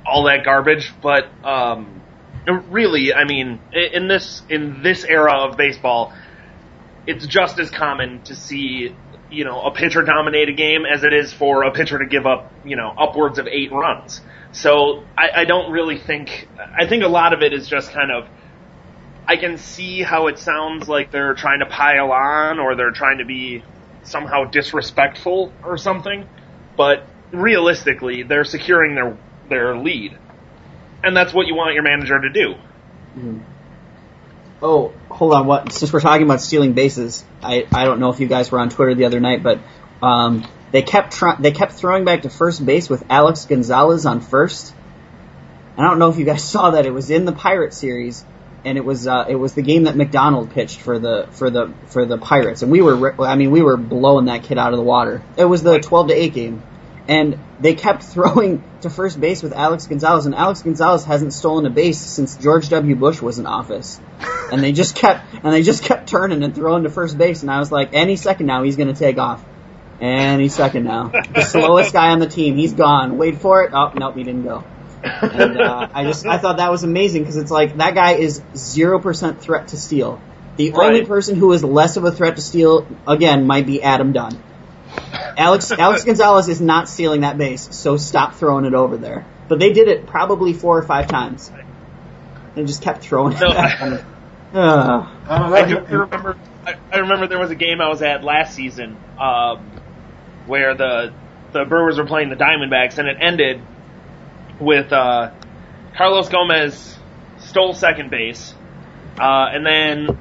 all that garbage, but um, really, I mean, in this in this era of baseball, it's just as common to see, you know, a pitcher dominate a game as it is for a pitcher to give up, you know, upwards of eight runs. So I, I don't really think, I think a lot of it is just kind of, I can see how it sounds like they're trying to pile on or they're trying to be somehow disrespectful or something, but realistically, they're securing their their lead. And that's what you want your manager to do.
Mm-hmm. Oh, hold on. What? Since we're talking about stealing bases, I, I don't know if you guys were on Twitter the other night, but um, they kept try- they kept throwing back to first base with Alex Gonzalez on first. I don't know if you guys saw that. It was in the Pirate series. And it was uh, it was the game that McDonald pitched for the for the for the Pirates, and we were I mean we were blowing that kid out of the water. It was the twelve to eight game, and they kept throwing to first base with Alex Gonzalez, and Alex Gonzalez hasn't stolen a base since George W. Bush was in office, and they just kept and they just kept turning and throwing to first base, and I was like, any second now he's going to take off, any second now, the slowest guy on the team, he's gone. Wait for it. Oh nope, he didn't go. And uh, I just I thought that was amazing because it's like that guy is zero percent threat to steal. The right. only person who is less of a threat to steal again might be Adam Dunn. Alex Alex Gonzalez is not stealing that base, so stop throwing it over there. But they did it probably four or five times. They just kept throwing it.
No,
back.
I,
uh,
I do remember. I, I remember there was a game I was at last season um, where the the Brewers were playing the Diamondbacks, and it ended with uh, Carlos Gomez stole second base, uh, and then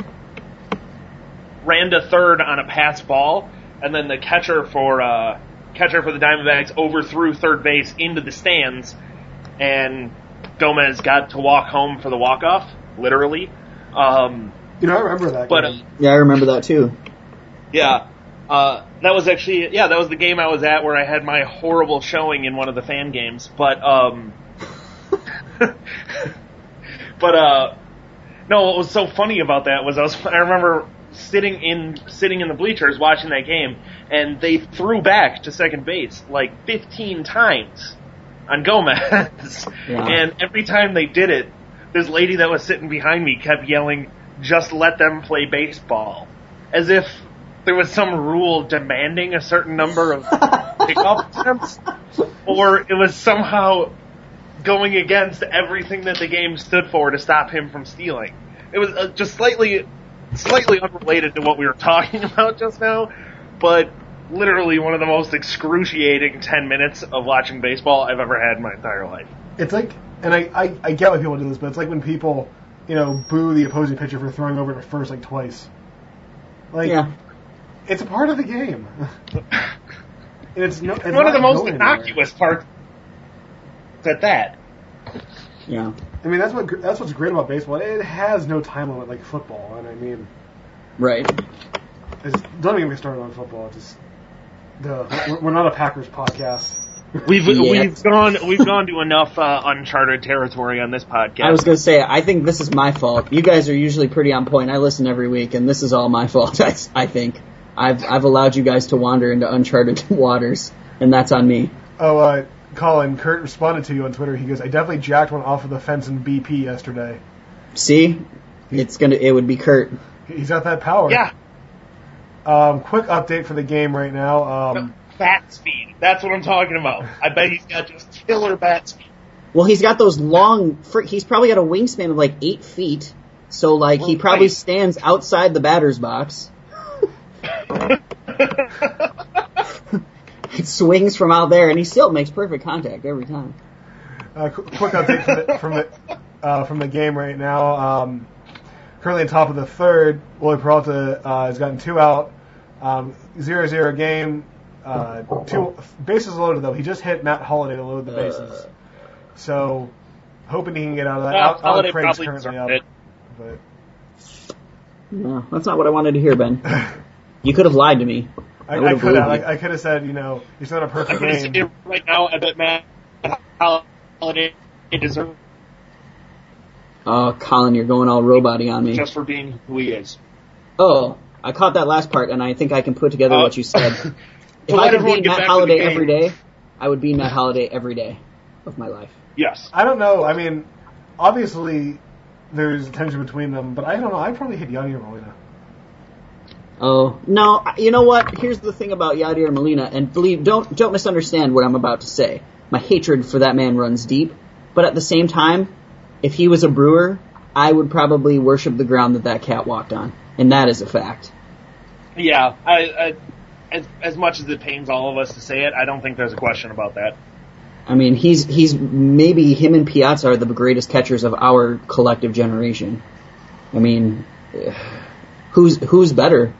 ran to third on a pass ball, and then the catcher for uh, catcher for the Diamondbacks overthrew third base into the stands, and Gomez got to walk home for the walk-off, literally. Um,
you know, I remember that.
But uh,
yeah, I remember that too.
Yeah. Uh, that was actually, yeah, that was the game I was at where I had my horrible showing in one of the fan games. But, um, but, uh, no, what was so funny about that was I was, I remember sitting in, sitting in the bleachers watching that game, and they threw back to second base like fifteen times on Gomez. Yeah. And every time they did it, this lady that was sitting behind me kept yelling, "Just let them play baseball." As if there was some rule demanding a certain number of pickoff attempts, or it was somehow going against everything that the game stood for to stop him from stealing. It was uh, just slightly, slightly unrelated to what we were talking about just now, but literally one of the most excruciating ten minutes of watching baseball I've ever had in my entire life.
It's like, and I, I, I get why people do this, but it's like when people, you know, boo the opposing pitcher for throwing over to first like twice. Like, yeah. It's a part of the game. And it's, no, it's
one of the most
anywhere.
innocuous parts at that.
Yeah.
I mean, that's what that's what's great about baseball. It has no time limit like football, and I mean,
right.
It's, don't even get me started on football. It's just, the we're not a Packers podcast.
We've
yeah.
we've gone we've gone to enough uh, uncharted territory on this podcast.
I was going to say, I think this is my fault. You guys are usually pretty on point. I listen every week, and this is all my fault. I, I think I've I've allowed you guys to wander into uncharted waters, and that's on me.
Oh, uh, Colin, Kurt responded to you on Twitter. He goes, "I definitely jacked one off of the fence in B P yesterday."
See, it's gonna it would be Kurt.
He's got that power.
Yeah.
Um, quick update for the game right now. Um,
bat speed. That's what I'm talking about. I bet he's got just killer bat speed.
Well, he's got those long. He's probably got a wingspan of like eight feet. So, like, well, he probably right. stands outside the batter's box. It swings from out there, and he still makes perfect contact every time.
Uh, quick update from the, from the, uh, from the game right now. Um, currently on top of the third, Willie Peralta uh, has gotten two out. Um, zero zero game. Uh, two bases loaded, though. He just hit Matt Holliday to load the bases. Uh, so, hoping he can get out of that.
Well,
out,
Holliday
out Craig's
probably
currently up.
It.
But.
No, that's not what I wanted to hear, Ben. You could have lied to me.
I, I, I could have. I, I could have said, you know, it's not a perfect game.
Say right now, I bet Matt Holliday deserves.
Oh, Colin, you're going all robot-y on me.
Just for being who he is.
Oh, I caught that last part, and I think I can put together uh, what you said. If I could beat Matt Holliday every day, I would be Matt Holliday every day of my life.
Yes.
I don't know. I mean, obviously there's tension between them, but I don't know. I'd probably hit Yadier Molina.
Oh no! You know what? Here's the thing about Yadier Molina, and believe don't don't misunderstand what I'm about to say. My hatred for that man runs deep, but at the same time, if he was a Brewer, I would probably worship the ground that that cat walked on, and that is a fact.
Yeah, I, I as as much as it pains all of us to say it, I don't think there's a question about that.
I mean, he's he's maybe him and Piazza are the greatest catchers of our collective generation. I mean, who's who's better?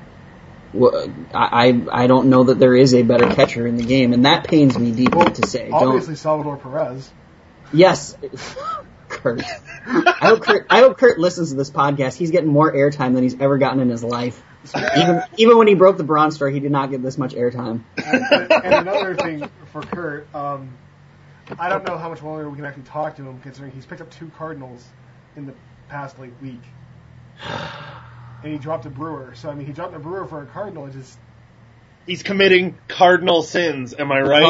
I I don't know that there is a better catcher in the game, and that pains me deeply
well,
to say.
Obviously,
don't,
Salvador Perez.
Yes, Kurt. I hope Kurt. I hope Kurt listens to this podcast. He's getting more airtime than he's ever gotten in his life. Even even when he broke the Bronze Star, he did not get this much airtime.
And, and another thing for Kurt, um, I don't know how much longer we can actually talk to him, considering he's picked up two Cardinals in the past like week. And he dropped a Brewer. So, I mean, he dropped a Brewer for a Cardinal. It just...
He's committing cardinal sins, am I right?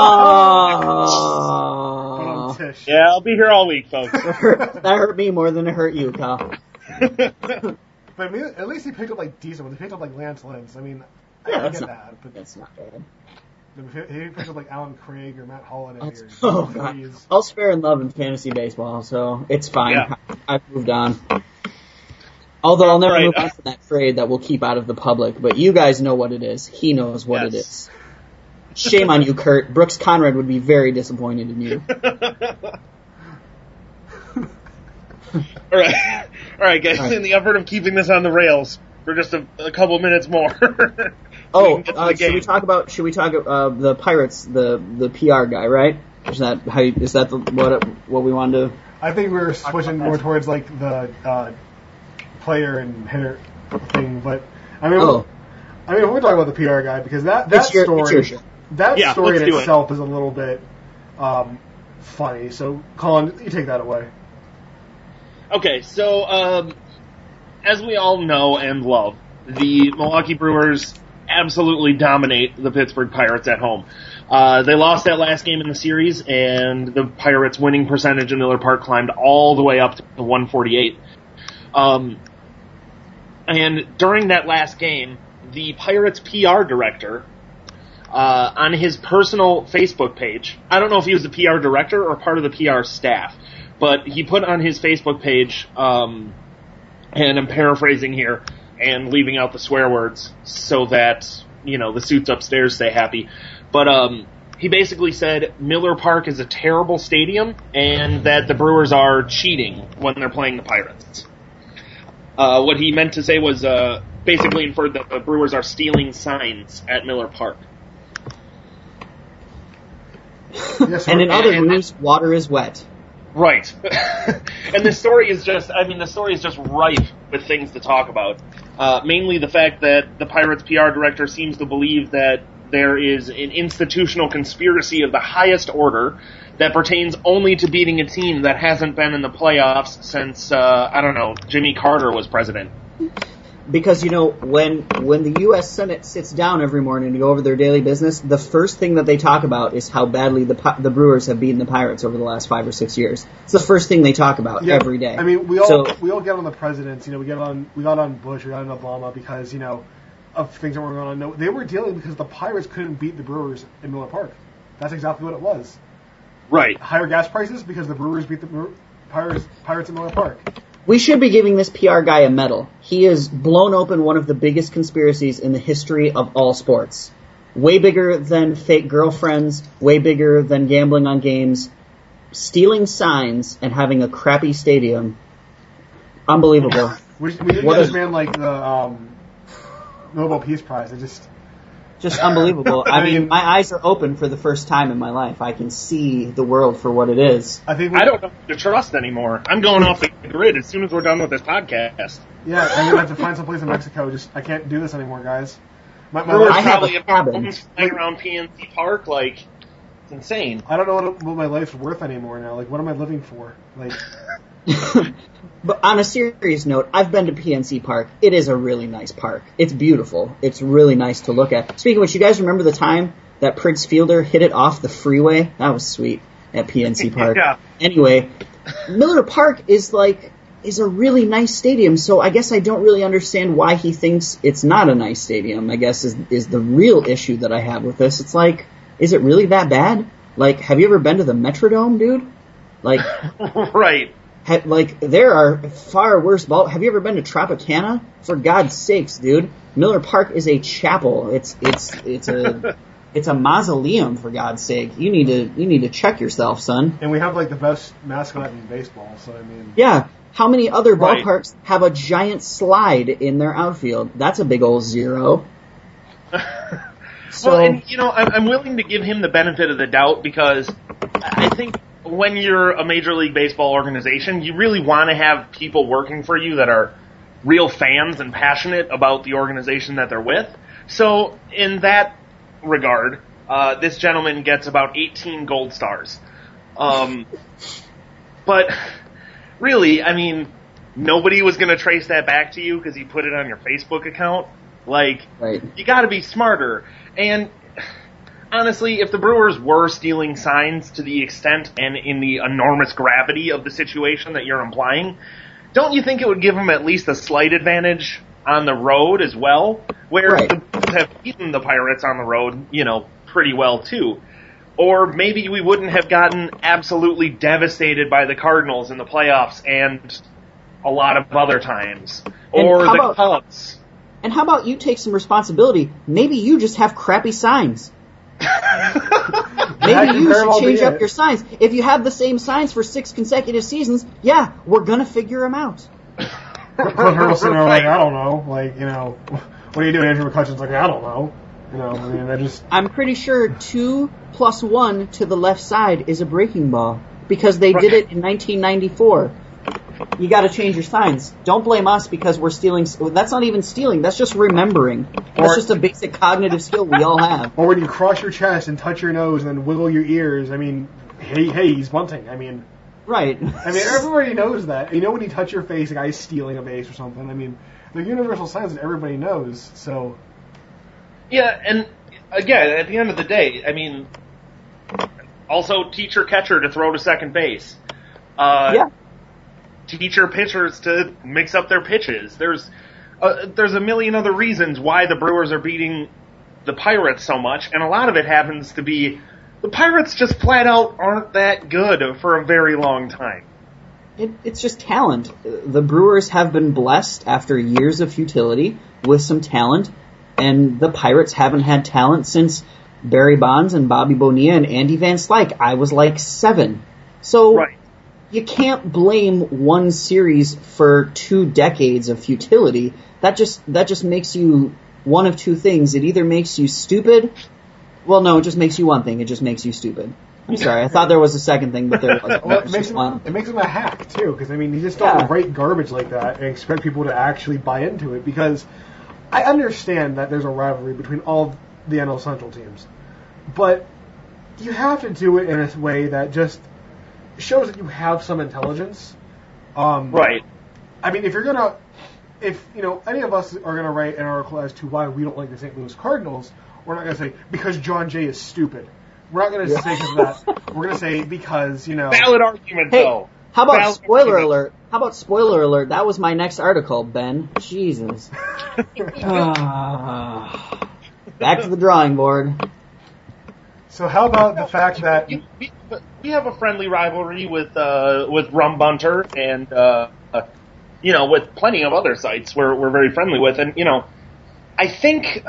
Oh.
Oh.
Yeah, I'll be here all week, folks.
that, hurt, that hurt me more than it hurt you, Kyle.
But I mean, at least he picked up, like, decent ones. He picked up, like, Lance Lynn. I mean,
yeah,
I get
not,
that. But
that's not bad.
He picked up, like, Alan Craig or Matt Holliday. Or
oh, God. All's fair in love in fantasy baseball, so it's fine.
Yeah.
I've moved on. Although I'll never
right.
move on from that trade that we'll keep out of the public, but you guys know what it is. He knows what
yes.
it is. Shame on you, Kurt. Brooks Conrad would be very disappointed in you.
All right, all right, guys. All right. In the effort of keeping this on the rails for just a, a couple minutes more.
oh, we uh, should we talk about? Should we talk uh, the Pirates, the the P R guy, right? Is that how? You, is that the, what what we wanted to?
I think we were switching more towards like the uh, player and hitter thing, but I mean,
oh.
I mean, we're talking about the P R guy because that that
your,
story, that
yeah,
story in itself
it.
is a little bit um, funny. So, Colin, you take that away.
Okay, so um, as we all know and love, the Milwaukee Brewers absolutely dominate the Pittsburgh Pirates at home. Uh, they lost that last game in the series, and the Pirates' winning percentage in Miller Park climbed all the way up to one forty-eight. Um, and during that last game, the Pirates' P R director, uh, on his personal Facebook page, I don't know if he was the P R director or part of the P R staff, but he put on his Facebook page, um, and I'm paraphrasing here and leaving out the swear words so that, you know, the suits upstairs stay happy. But um, he basically said Miller Park is a terrible stadium and that the Brewers are cheating when they're playing the Pirates. Uh, what he meant to say was uh, basically inferred that the Brewers are stealing signs at Miller Park.
Yes,
and in other
and,
news, and, water is wet.
Right. And the story is just, I mean, the story is just rife with things to talk about. Uh, mainly the fact that the Pirates P R director seems to believe that there is an institutional conspiracy of the highest order that pertains only to beating a team that hasn't been in the playoffs since, uh, I don't know, Jimmy Carter was president.
Because, you know, when when the U S Senate sits down every morning to go over their daily business, the first thing that they talk about is how badly the the Brewers have beaten the Pirates over the last five or six years. It's the first thing they talk about
yeah,
every day.
I mean, we all
so,
we all get on the presidents. You know, we get on we got on Bush, we got on Obama because you know of things that were going on. No, they were dealing because the Pirates couldn't beat the Brewers in Miller Park. That's exactly what it was.
Right.
Higher gas prices because the Brewers beat the Brewer, Pirates Pirates in Miller Park.
We should be giving this P R guy a medal. He has blown open one of the biggest conspiracies in the history of all sports. Way bigger than fake girlfriends, way bigger than gambling on games, stealing signs, and having a crappy stadium. Unbelievable.
we, we didn't
what
get this
is,
man like the um, Nobel Peace Prize. It just...
Just unbelievable. I mean, my eyes are open for the first time in my life. I can see the world for what it is.
I think we,
I don't know who to trust anymore. I'm going off the grid as soon as we're done with this podcast.
Yeah, I'm gonna have to find some place in Mexico. Just I can't do this anymore, guys.
My, my I have a cabin flying around P N C Park. Like, it's insane.
I don't know what, what my life's worth anymore now. Like, what am I living for? Like.
But on a serious note, I've been to P N C Park. It is a really nice park. It's beautiful. It's really nice to look at. Speaking of which, you guys remember the time that Prince Fielder hit it off the freeway? That was sweet. at P N C Park.
Yeah.
Anyway, Miller Park is like is a really nice stadium, so I guess I don't really understand why he thinks it's not a nice stadium, I guess is is the real issue that I have with this. It's like, is it really that bad? Like, have you ever been to the Metrodome, dude? Like,
right.
ha, like, there are far worse ball. Have you ever been to Tropicana? For God's sakes, dude. Miller Park is a chapel. It's, it's, it's a, it's a mausoleum, for God's sake. You need to, you need to check yourself, son.
And we have, like, the best mascot in baseball, so I mean...
Yeah. How many other
Right.
ballparks have a giant slide in their outfield? That's a big old zero. So,
well, and, you know, I'm, I'm willing to give him the benefit of the doubt because I think when you're a Major League Baseball organization, you really want to have people working for you that are real fans and passionate about the organization that they're with. So, in that regard, uh, this gentleman gets about eighteen gold stars. Um, but... Really, I mean, nobody was going to trace that back to you because you put it on your Facebook account. Like,
right.
You got to be smarter. And honestly, if the Brewers were stealing signs to the extent and in the enormous gravity of the situation that you're implying, don't you think it would give them at least a slight advantage on the road as well? Where
Right.
the Brewers have beaten the Pirates on the road, you know, pretty well too. Or maybe we wouldn't have gotten absolutely devastated by the Cardinals in the playoffs and a lot of other times.
And
Or
how
the
about-
Cubs.
And how about you take some responsibility? Maybe you just have crappy signs.
That
Maybe
could
you
very
should
well be
change up
it.
your signs. If you have the same signs for six consecutive seasons, yeah, we're gonna figure them out.
Cliff Hurlson are like, I don't know, like, you know, what are you doing? Andrew McCutcheon's like, I don't know. You know, I mean, I just...
I'm pretty sure two plus one to the left side is a breaking ball because they did it in nineteen ninety-four. You got to change your signs. Don't blame us because we're stealing. That's not even stealing. That's just remembering. That's
Or-
just a basic cognitive skill we all have.
Or when you cross your chest and touch your nose and then wiggle your ears, I mean, hey, hey, he's bunting. I mean,
Right.
I mean, everybody knows that. You know when you touch your face, a guy's stealing a base or something. I mean, they're universal signs that everybody knows, so...
Yeah, and again, at the end of the day, I mean, also teach your catcher to throw to second base. Uh,
Yeah.
Teach your pitchers to mix up their pitches. There's uh, there's a million other reasons why the Brewers are beating the Pirates so much, and a lot of it happens to be the Pirates just flat out aren't that good for a very long time.
It, it's just talent. The Brewers have been blessed after years of futility with some talent, and the Pirates haven't had talent since Barry Bonds and Bobby Bonilla and Andy Van Slyke. I was like seven. So
Right.
you can't blame one series for two decades of futility. That just that just makes you one of two things. It either makes you stupid. Well, no, it just makes you one thing. It just makes you stupid. I'm sorry. I thought there was a second thing, but there wasn't.
Well,
It
it
was
makes
just
him,
one.
it makes him a hack, too, because, I mean, you just don't
Yeah.
write garbage like that and expect people to actually buy into it, because I understand that there's a rivalry between all the N L Central teams, but you have to do it in a way that just shows that you have some intelligence. Um,
Right.
I mean, if you're going to, if, you know, any of us are going to write an article as to why we don't like the Saint Louis Cardinals, we're not going to say, because John Jay is stupid. We're not going to say because of that. We're going to say because, you know...
Valid argument,
Hey,
though.
how about
Valid
spoiler
argument.
alert? How about spoiler alert? That was my next article, Ben. Jesus. Ah. Back to the drawing board.
So how about the fact that...
You- we, we have a friendly rivalry with uh, with Rum Bunter and uh, uh, you know, with plenty of other sites we're we're very friendly with, and you know, I think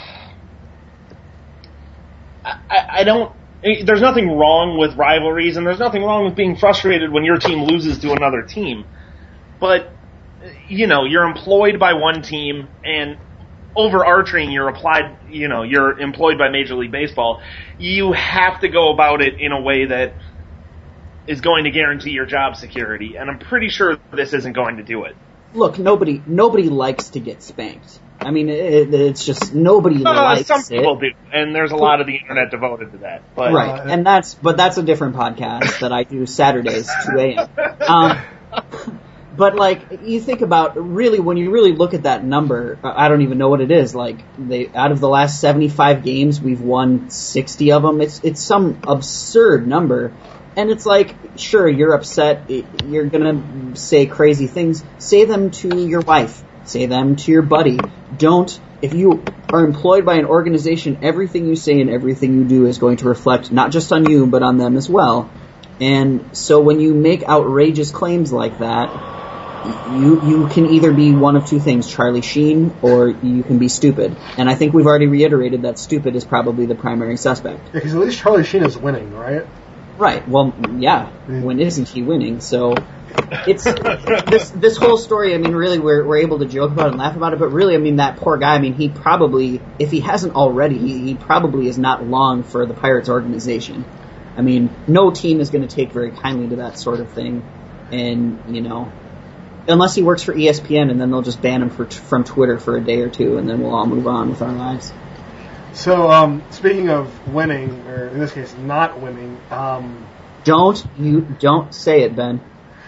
I, I don't. There's nothing wrong with rivalries, and there's nothing wrong with being frustrated when your team loses to another team, but you know, you're employed by one team, and overarching, you're applied, you know, you're employed by Major League Baseball. You have to go about it in a way that is going to guarantee your job security, and I'm pretty sure this isn't going to do it.
Look, nobody nobody likes to get spanked. I mean, it, it's just nobody
Uh,
likes
some
it.
people do, and there's a lot of the internet devoted to that. But
Right,
Uh,
and that's but that's a different podcast that I do Saturdays, two a.m. Um, but like you think about really when you really look at that number, I don't even know what it is. Like they out of the last seventy-five games, we've won sixty of them. It's it's some absurd number, And it's like, sure, you're upset, you're gonna say crazy things. Say them to your wife. Say them to your buddy. Don't, if you are employed by an organization, everything you say and everything you do is going to reflect not just on you, but on them as well. And so when you make outrageous claims like that, you you can either be one of two things, Charlie Sheen, or you can be stupid. And I think we've already reiterated that stupid is probably the primary suspect.
Yeah, because at least Charlie Sheen is winning, right?
Right. Well, yeah. When isn't he winning? So it's this this whole story. I mean, really, we're we're able to joke about it and laugh about it, but really, I mean, that poor guy. I mean, he probably, if he hasn't already, he, he probably is not long for the Pirates organization. I mean, no team is going to take very kindly to that sort of thing, and you know, unless he works for E S P N, and then they'll just ban him for, from Twitter for a day or two, and then we'll all move on with our lives.
So, um, speaking of winning, or in this case, not winning, um,
don't you don't say it, Ben.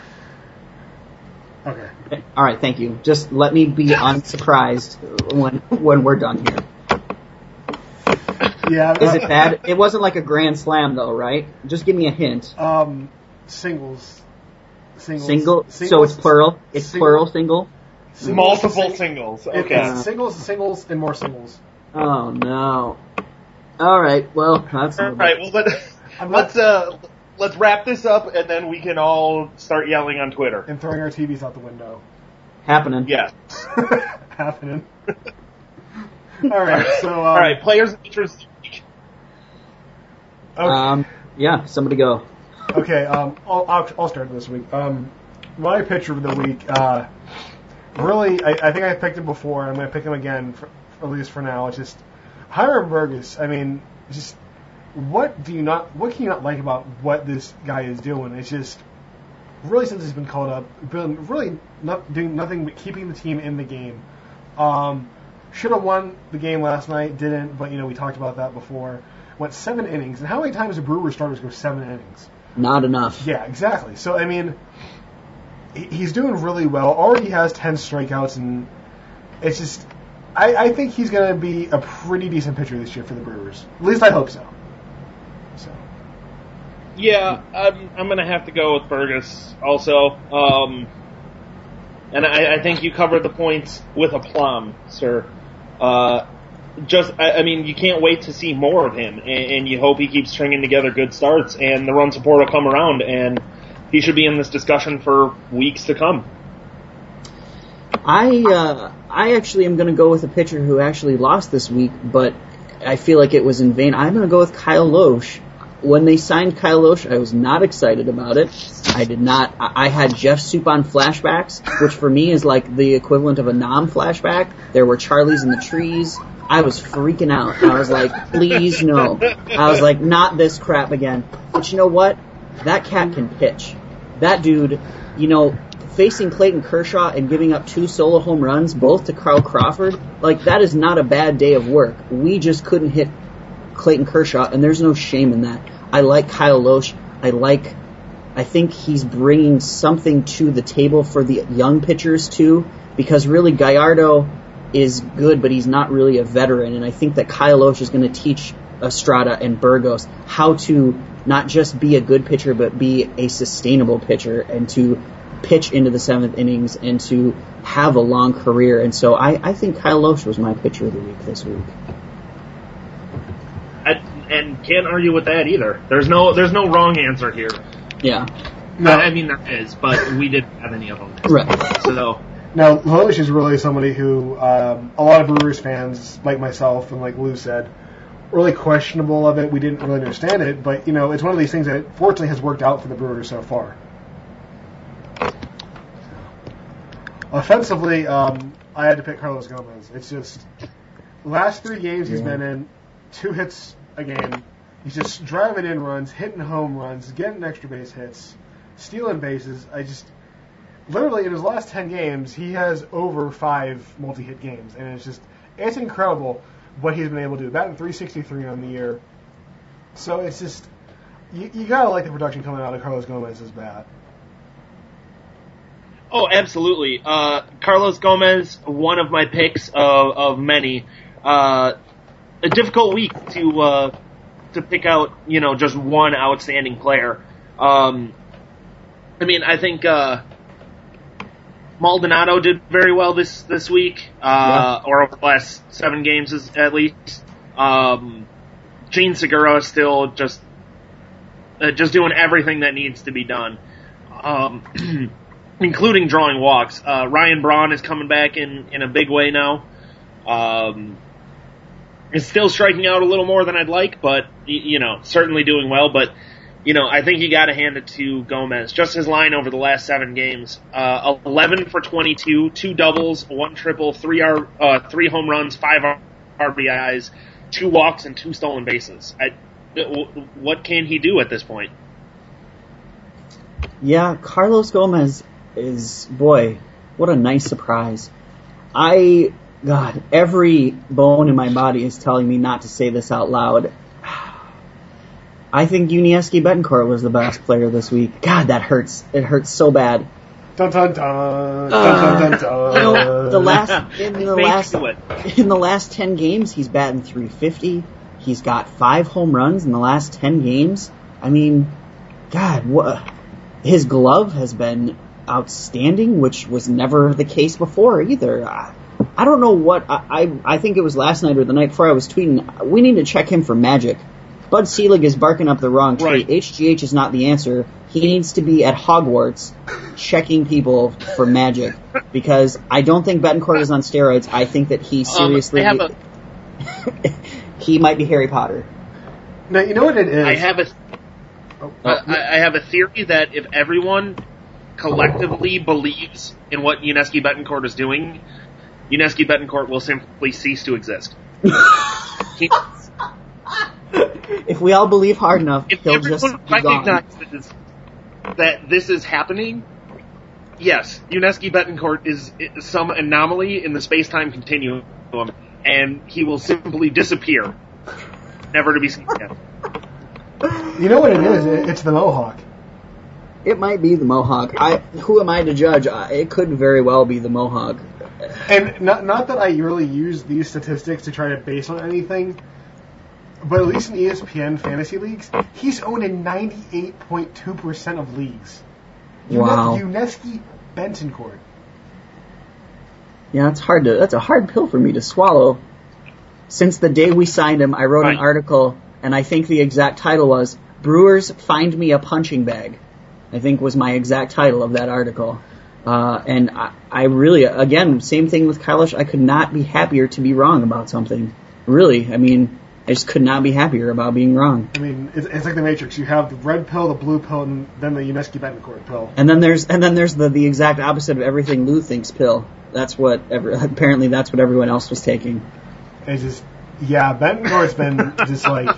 Okay.
Okay. All right, thank you. Just let me be unsurprised when when we're done here.
Yeah.
Is it bad? It wasn't like a grand slam, though, right? Just give me a hint.
Um, singles. Singles.
Single.
Singles.
So it's plural. It's
Single.
plural. Single.
Singles.
Multiple
Sing-
singles.
It-
Okay.
It's singles, singles, and more singles.
Oh no. All right. Well, that's
All right. Well, let,
I'm
let's
not-
uh let's wrap this up, and then we can all start yelling on Twitter.
And throwing our T Vs out the window.
happening.
Yeah.
Happening. All right. So. Um,
All right. Players' interest.
Okay.
Um. Yeah. Somebody go.
Okay, um, I'll, I'll, I'll start this week. Um, my pitcher of the week, uh, really, I, I think I picked him before, and I'm going to pick him again, for, at least for now. It's just Hiram Burgess. I mean, just what do you not, what can you not like about what this guy is doing? It's just really since he's been called up, been really not doing nothing but keeping the team in the game. Um, should have won the game last night, didn't, but you know we talked about that before. Went seven innings, and how many times do Brewers starters go seven innings?
Not enough.
Yeah, exactly. So, I mean, he's doing really well. Already has ten strikeouts, and it's just, I, I think he's going to be a pretty decent pitcher this year for the Brewers. At least I hope so. So.
Yeah, I'm I'm gonna have to go with Burgess also. Um, and I, I think you covered the points with aplomb, sir. Uh, just, I, I mean, you can't wait to see more of him, and, and you hope he keeps stringing together good starts, and the run support will come around, and he should be in this discussion for weeks to come.
I uh, I actually am going to go with a pitcher who actually lost this week, but I feel like it was in vain. I'm going to go with Kyle Loesch. When they signed Kyle Loesch, I was not excited about it. I did not. I I had Jeff Suppan flashbacks, which for me is like the equivalent of a Nam flashback. There were Charlies in the trees. I was freaking out. I was like, please no. I was like, not this crap again. But you know what? That cat can pitch. That dude, you know, facing Clayton Kershaw and giving up two solo home runs, both to Carl Crawford, like, that is not a bad day of work. We just couldn't hit Clayton Kershaw, and there's no shame in that. I like Kyle Loesch. I like, I think he's bringing something to the table for the young pitchers, too, because really Gallardo is good, but he's not really a veteran, and I think that Kyle Loesch is going to teach Estrada and Burgos how to not just be a good pitcher, but be a sustainable pitcher, and to pitch into the seventh innings, and to have a long career. And so I, I think Kyle Loesch was my pitcher of the week this week.
I, and can't argue with that either. There's no there's no wrong answer here.
Yeah.
No.
I mean, there is, but we didn't have any of them.
Right.
So,
Now, Loesch is really somebody who um, a lot of Brewers fans, like myself and like Lou said, really questionable of it. We didn't really understand it, but, you know, it's one of these things that fortunately has worked out for the Brewers so far. Offensively, um, I had to pick Carlos Gomez. It's just, last three games he's
Yeah.
been in, two hits a game. He's just driving in runs, hitting home runs, getting extra base hits, stealing bases. I just, literally in his last ten games, he has over five multi-hit games, and it's just, it's incredible what he's been able to do. Batting three sixty-three on the year. So it's just, you, you gotta like the production coming out of Carlos Gomez's bat.
oh, absolutely. Uh, Carlos Gomez, one of my picks of, of many. Uh, a difficult week to uh, to pick out, you know, just one outstanding player. Um, I mean, I think uh, Maldonado did very well this this week, uh, yeah. or over the last seven games at least. Um, Gene Segura is still just uh, just doing everything that needs to be done, um, including drawing walks. Uh, Ryan Braun is coming back in, in a big way now. Um, is still striking out a little more than I'd like, but, you know, certainly doing well. But, you know, I think you got to hand it to Gomez. Just his line over the last seven games: uh, eleven for twenty-two, two doubles, one triple, three R, uh, three home runs, five R B Is, two walks, and two stolen bases. I, what can he do at this point?
Yeah, Carlos Gomez is, boy, what a nice surprise. I, God, every bone in my body is telling me not to say this out loud. I think Yuniesky Betancourt was the best player this week. God, that hurts. It hurts so bad.
Dun dun dun.
Uh,
dun dun dun dun.
You know, the last in the last in the last ten games, he's batting three fifty. He's got five home runs in the last ten games. I mean, God, what? His glove has been outstanding, which was never the case before either. I, I don't know what. I, I I think it was last night or the night before I was tweeting. We need to check him for magic. Bud Selig is barking up the wrong tree.
Right.
H G H is not the answer. He needs to be at Hogwarts checking people for magic, because I don't think Betancourt is on steroids. I think that he seriously
um, a,
he might be Harry Potter.
Now, you know what it is?
I have a
oh,
uh, I, I have a theory that if everyone collectively believes in what Yuniesky Betancourt is doing, Yuniesky Betancourt will simply cease to exist. he,
If we all believe hard enough,
if
he'll just be gone.
recognizes that this is happening, yes, Yuniesky Betancourt is some anomaly in the space-time continuum, and he will simply disappear, never to be seen again.
You know what it is? It's the Mohawk.
It might be the Mohawk. I, who am I to judge? I, it could very well be the Mohawk.
And not not that I really use these statistics to try to base on anything, but at least in E S P N fantasy leagues, he's owned in ninety-eight point two percent of leagues.
Wow.
Yuniesky Betancourt.
Yeah, that's hard to. That's a hard pill for me to swallow. Since the day we signed him, I wrote
right.
an article, and I think the exact title was "Brewers Find Me a Punching Bag." I think was my exact title of that article. Uh, and I, I really, again, same thing with Kalish. I could not be happier to be wrong about something. Really, I mean, I just could not be happier about being wrong.
I mean, it's, it's like the Matrix. You have the red pill, the blue pill, and then the Yuniesky Betancourt pill.
And then there's and then there's the, the exact opposite of everything Lou thinks pill. That's what every, apparently that's what everyone else was taking.
It's just, yeah, Betancourt's been just like,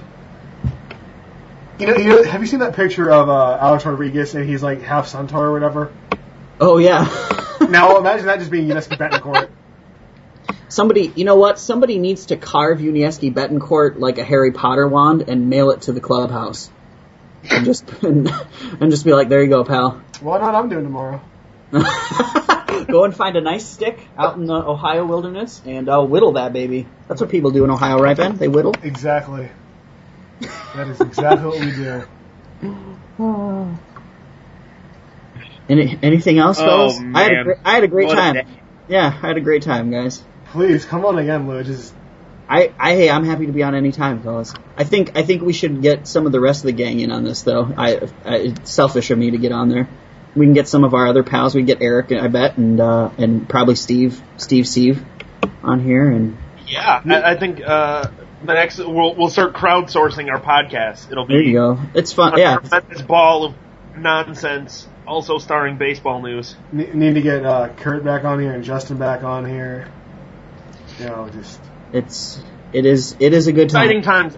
you know, you know, have you seen that picture of uh, Alex Rodriguez and he's like half centaur or whatever?
Oh yeah.
Now imagine that just being Yuniesky Betancourt.
Somebody, you know what? Somebody needs to carve Yuniesky Betancourt like a Harry Potter wand and mail it to the clubhouse, and just and, and just be like, "There you go, pal."
Well, not I'm doing tomorrow.
Go and find a nice stick out in the Ohio wilderness and uh, whittle that baby. That's what people do in Ohio, right, Ben? They whittle.
Exactly. That is exactly what we do.
Any, anything else, fellas?
Oh,
I had a, I had a great
what
time.
A
yeah, I had a great time, guys.
Please come on again, Lou. Just
I, I, hey, I'm happy to be on any time, fellas. I think, I think we should get some of the rest of the gang in on this, though. I, I it's selfish of me to get on there. We can get some of our other pals. We can get Eric, I bet, and uh, and probably Steve, Steve, Steve, on here, and
yeah, I, I think uh, the next we'll we'll start crowdsourcing our podcast. It'll be
there you go. It's fun,
a
yeah.
tremendous ball of nonsense, also starring baseball news.
need to get uh, Kurt back on here and Justin back on here. You know, just
it's it is it is a good time.
Exciting times.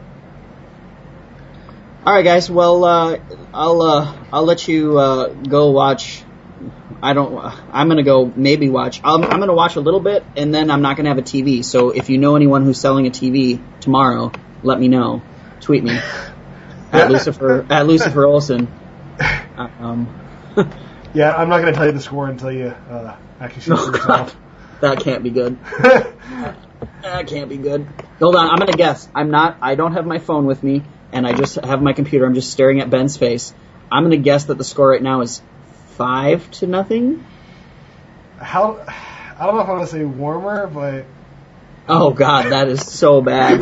All right, guys. Well, uh, I'll uh, I'll let you uh, go watch. I don't. I'm gonna go maybe watch. I'm, I'm gonna watch a little bit, and then I'm not gonna have a T V. So if you know anyone who's selling a T V tomorrow, let me know. Tweet me at Lucifer at Lucifer Olson. Um,
yeah, I'm not gonna tell you the score until you uh, actually see it for yourself.
That can't be good. That can't be good. Hold on, I'm gonna guess. I'm not. I don't have my phone with me. And I just have my computer. I'm just staring at Ben's face. I'm going to guess that the score right now is five to nothing.
How? I don't know if I want to say warmer, but
Oh God, that is so bad.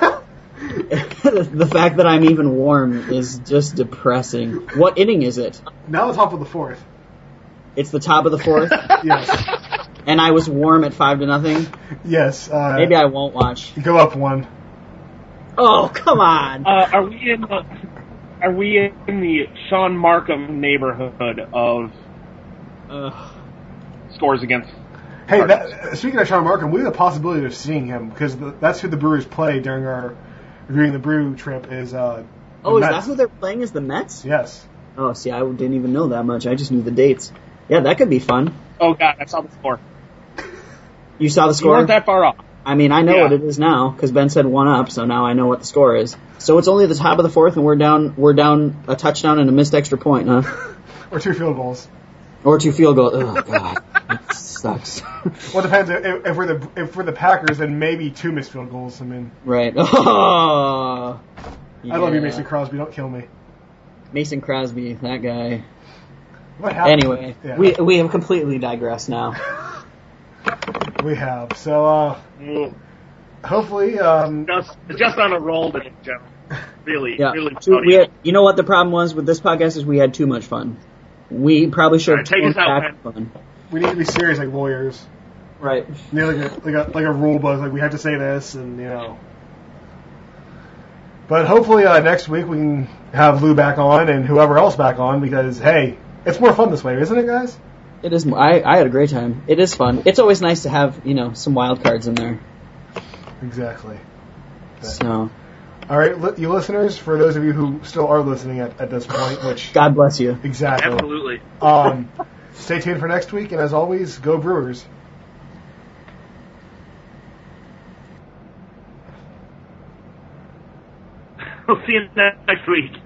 The fact that I'm even warm is just depressing. What inning is it?
now the top of the fourth.
It's the top of the fourth,
Yes.
and I was warm at five to nothing.
Yes. Uh,
Maybe I won't watch.
go up one.
Oh, come on.
Uh, are we in the Are we in the Sean Markham neighborhood of
Ugh.
scores against?
Hey, that, speaking of Sean Markham, we have the possibility of seeing him because the, that's who the Brewers play during our during the Brew trip. Is uh, the
Oh, is
Mets.
that who they're playing? Is the Mets?
Yes.
Oh, see, I didn't even know that much. I just knew the dates. Yeah, that could be fun.
Oh God, I saw the score.
You saw the
You
score?
weren't that far off.
I mean, I know
Yeah.
what it is now because Ben said one up, so now I know what the score is. So it's only the top of the fourth, and we're down. We're down a touchdown and a missed extra point, huh?
Or two field goals.
Or two field goals. Oh God, that sucks.
Well, it depends. If, if we're the if we're the Packers, then maybe two missed field goals. I mean,
Right. Oh.
I love you,
Yeah.
Mason Crosby. Don't kill me.
Mason Crosby, that guy.
What happened?
Anyway,
Yeah.
we we have completely digressed now.
we have. So uh, hopefully, um,
Just just on a roll today, Joe. Really,
Yeah.
really.
Too- we had, you know what the problem was with this podcast is we had too much fun. We probably should have
All right, take
toned
us out,
back fun.
we need to be serious like lawyers.
Right.
You know, like a like a like a rule book. Like we have to say this, and you know. But hopefully uh, next week we can have Lou back on and whoever else back on because hey, it's more fun this way, isn't it, guys?
It is. I I had a great time. It is fun. It's always nice to have you know some wild cards in there.
Exactly.
So
All right, li- you listeners, for those of you who still are listening at, at this point, which
God bless you.
exactly.
Absolutely.
Um, stay tuned for next week, and as always, go Brewers.
We'll see you next week.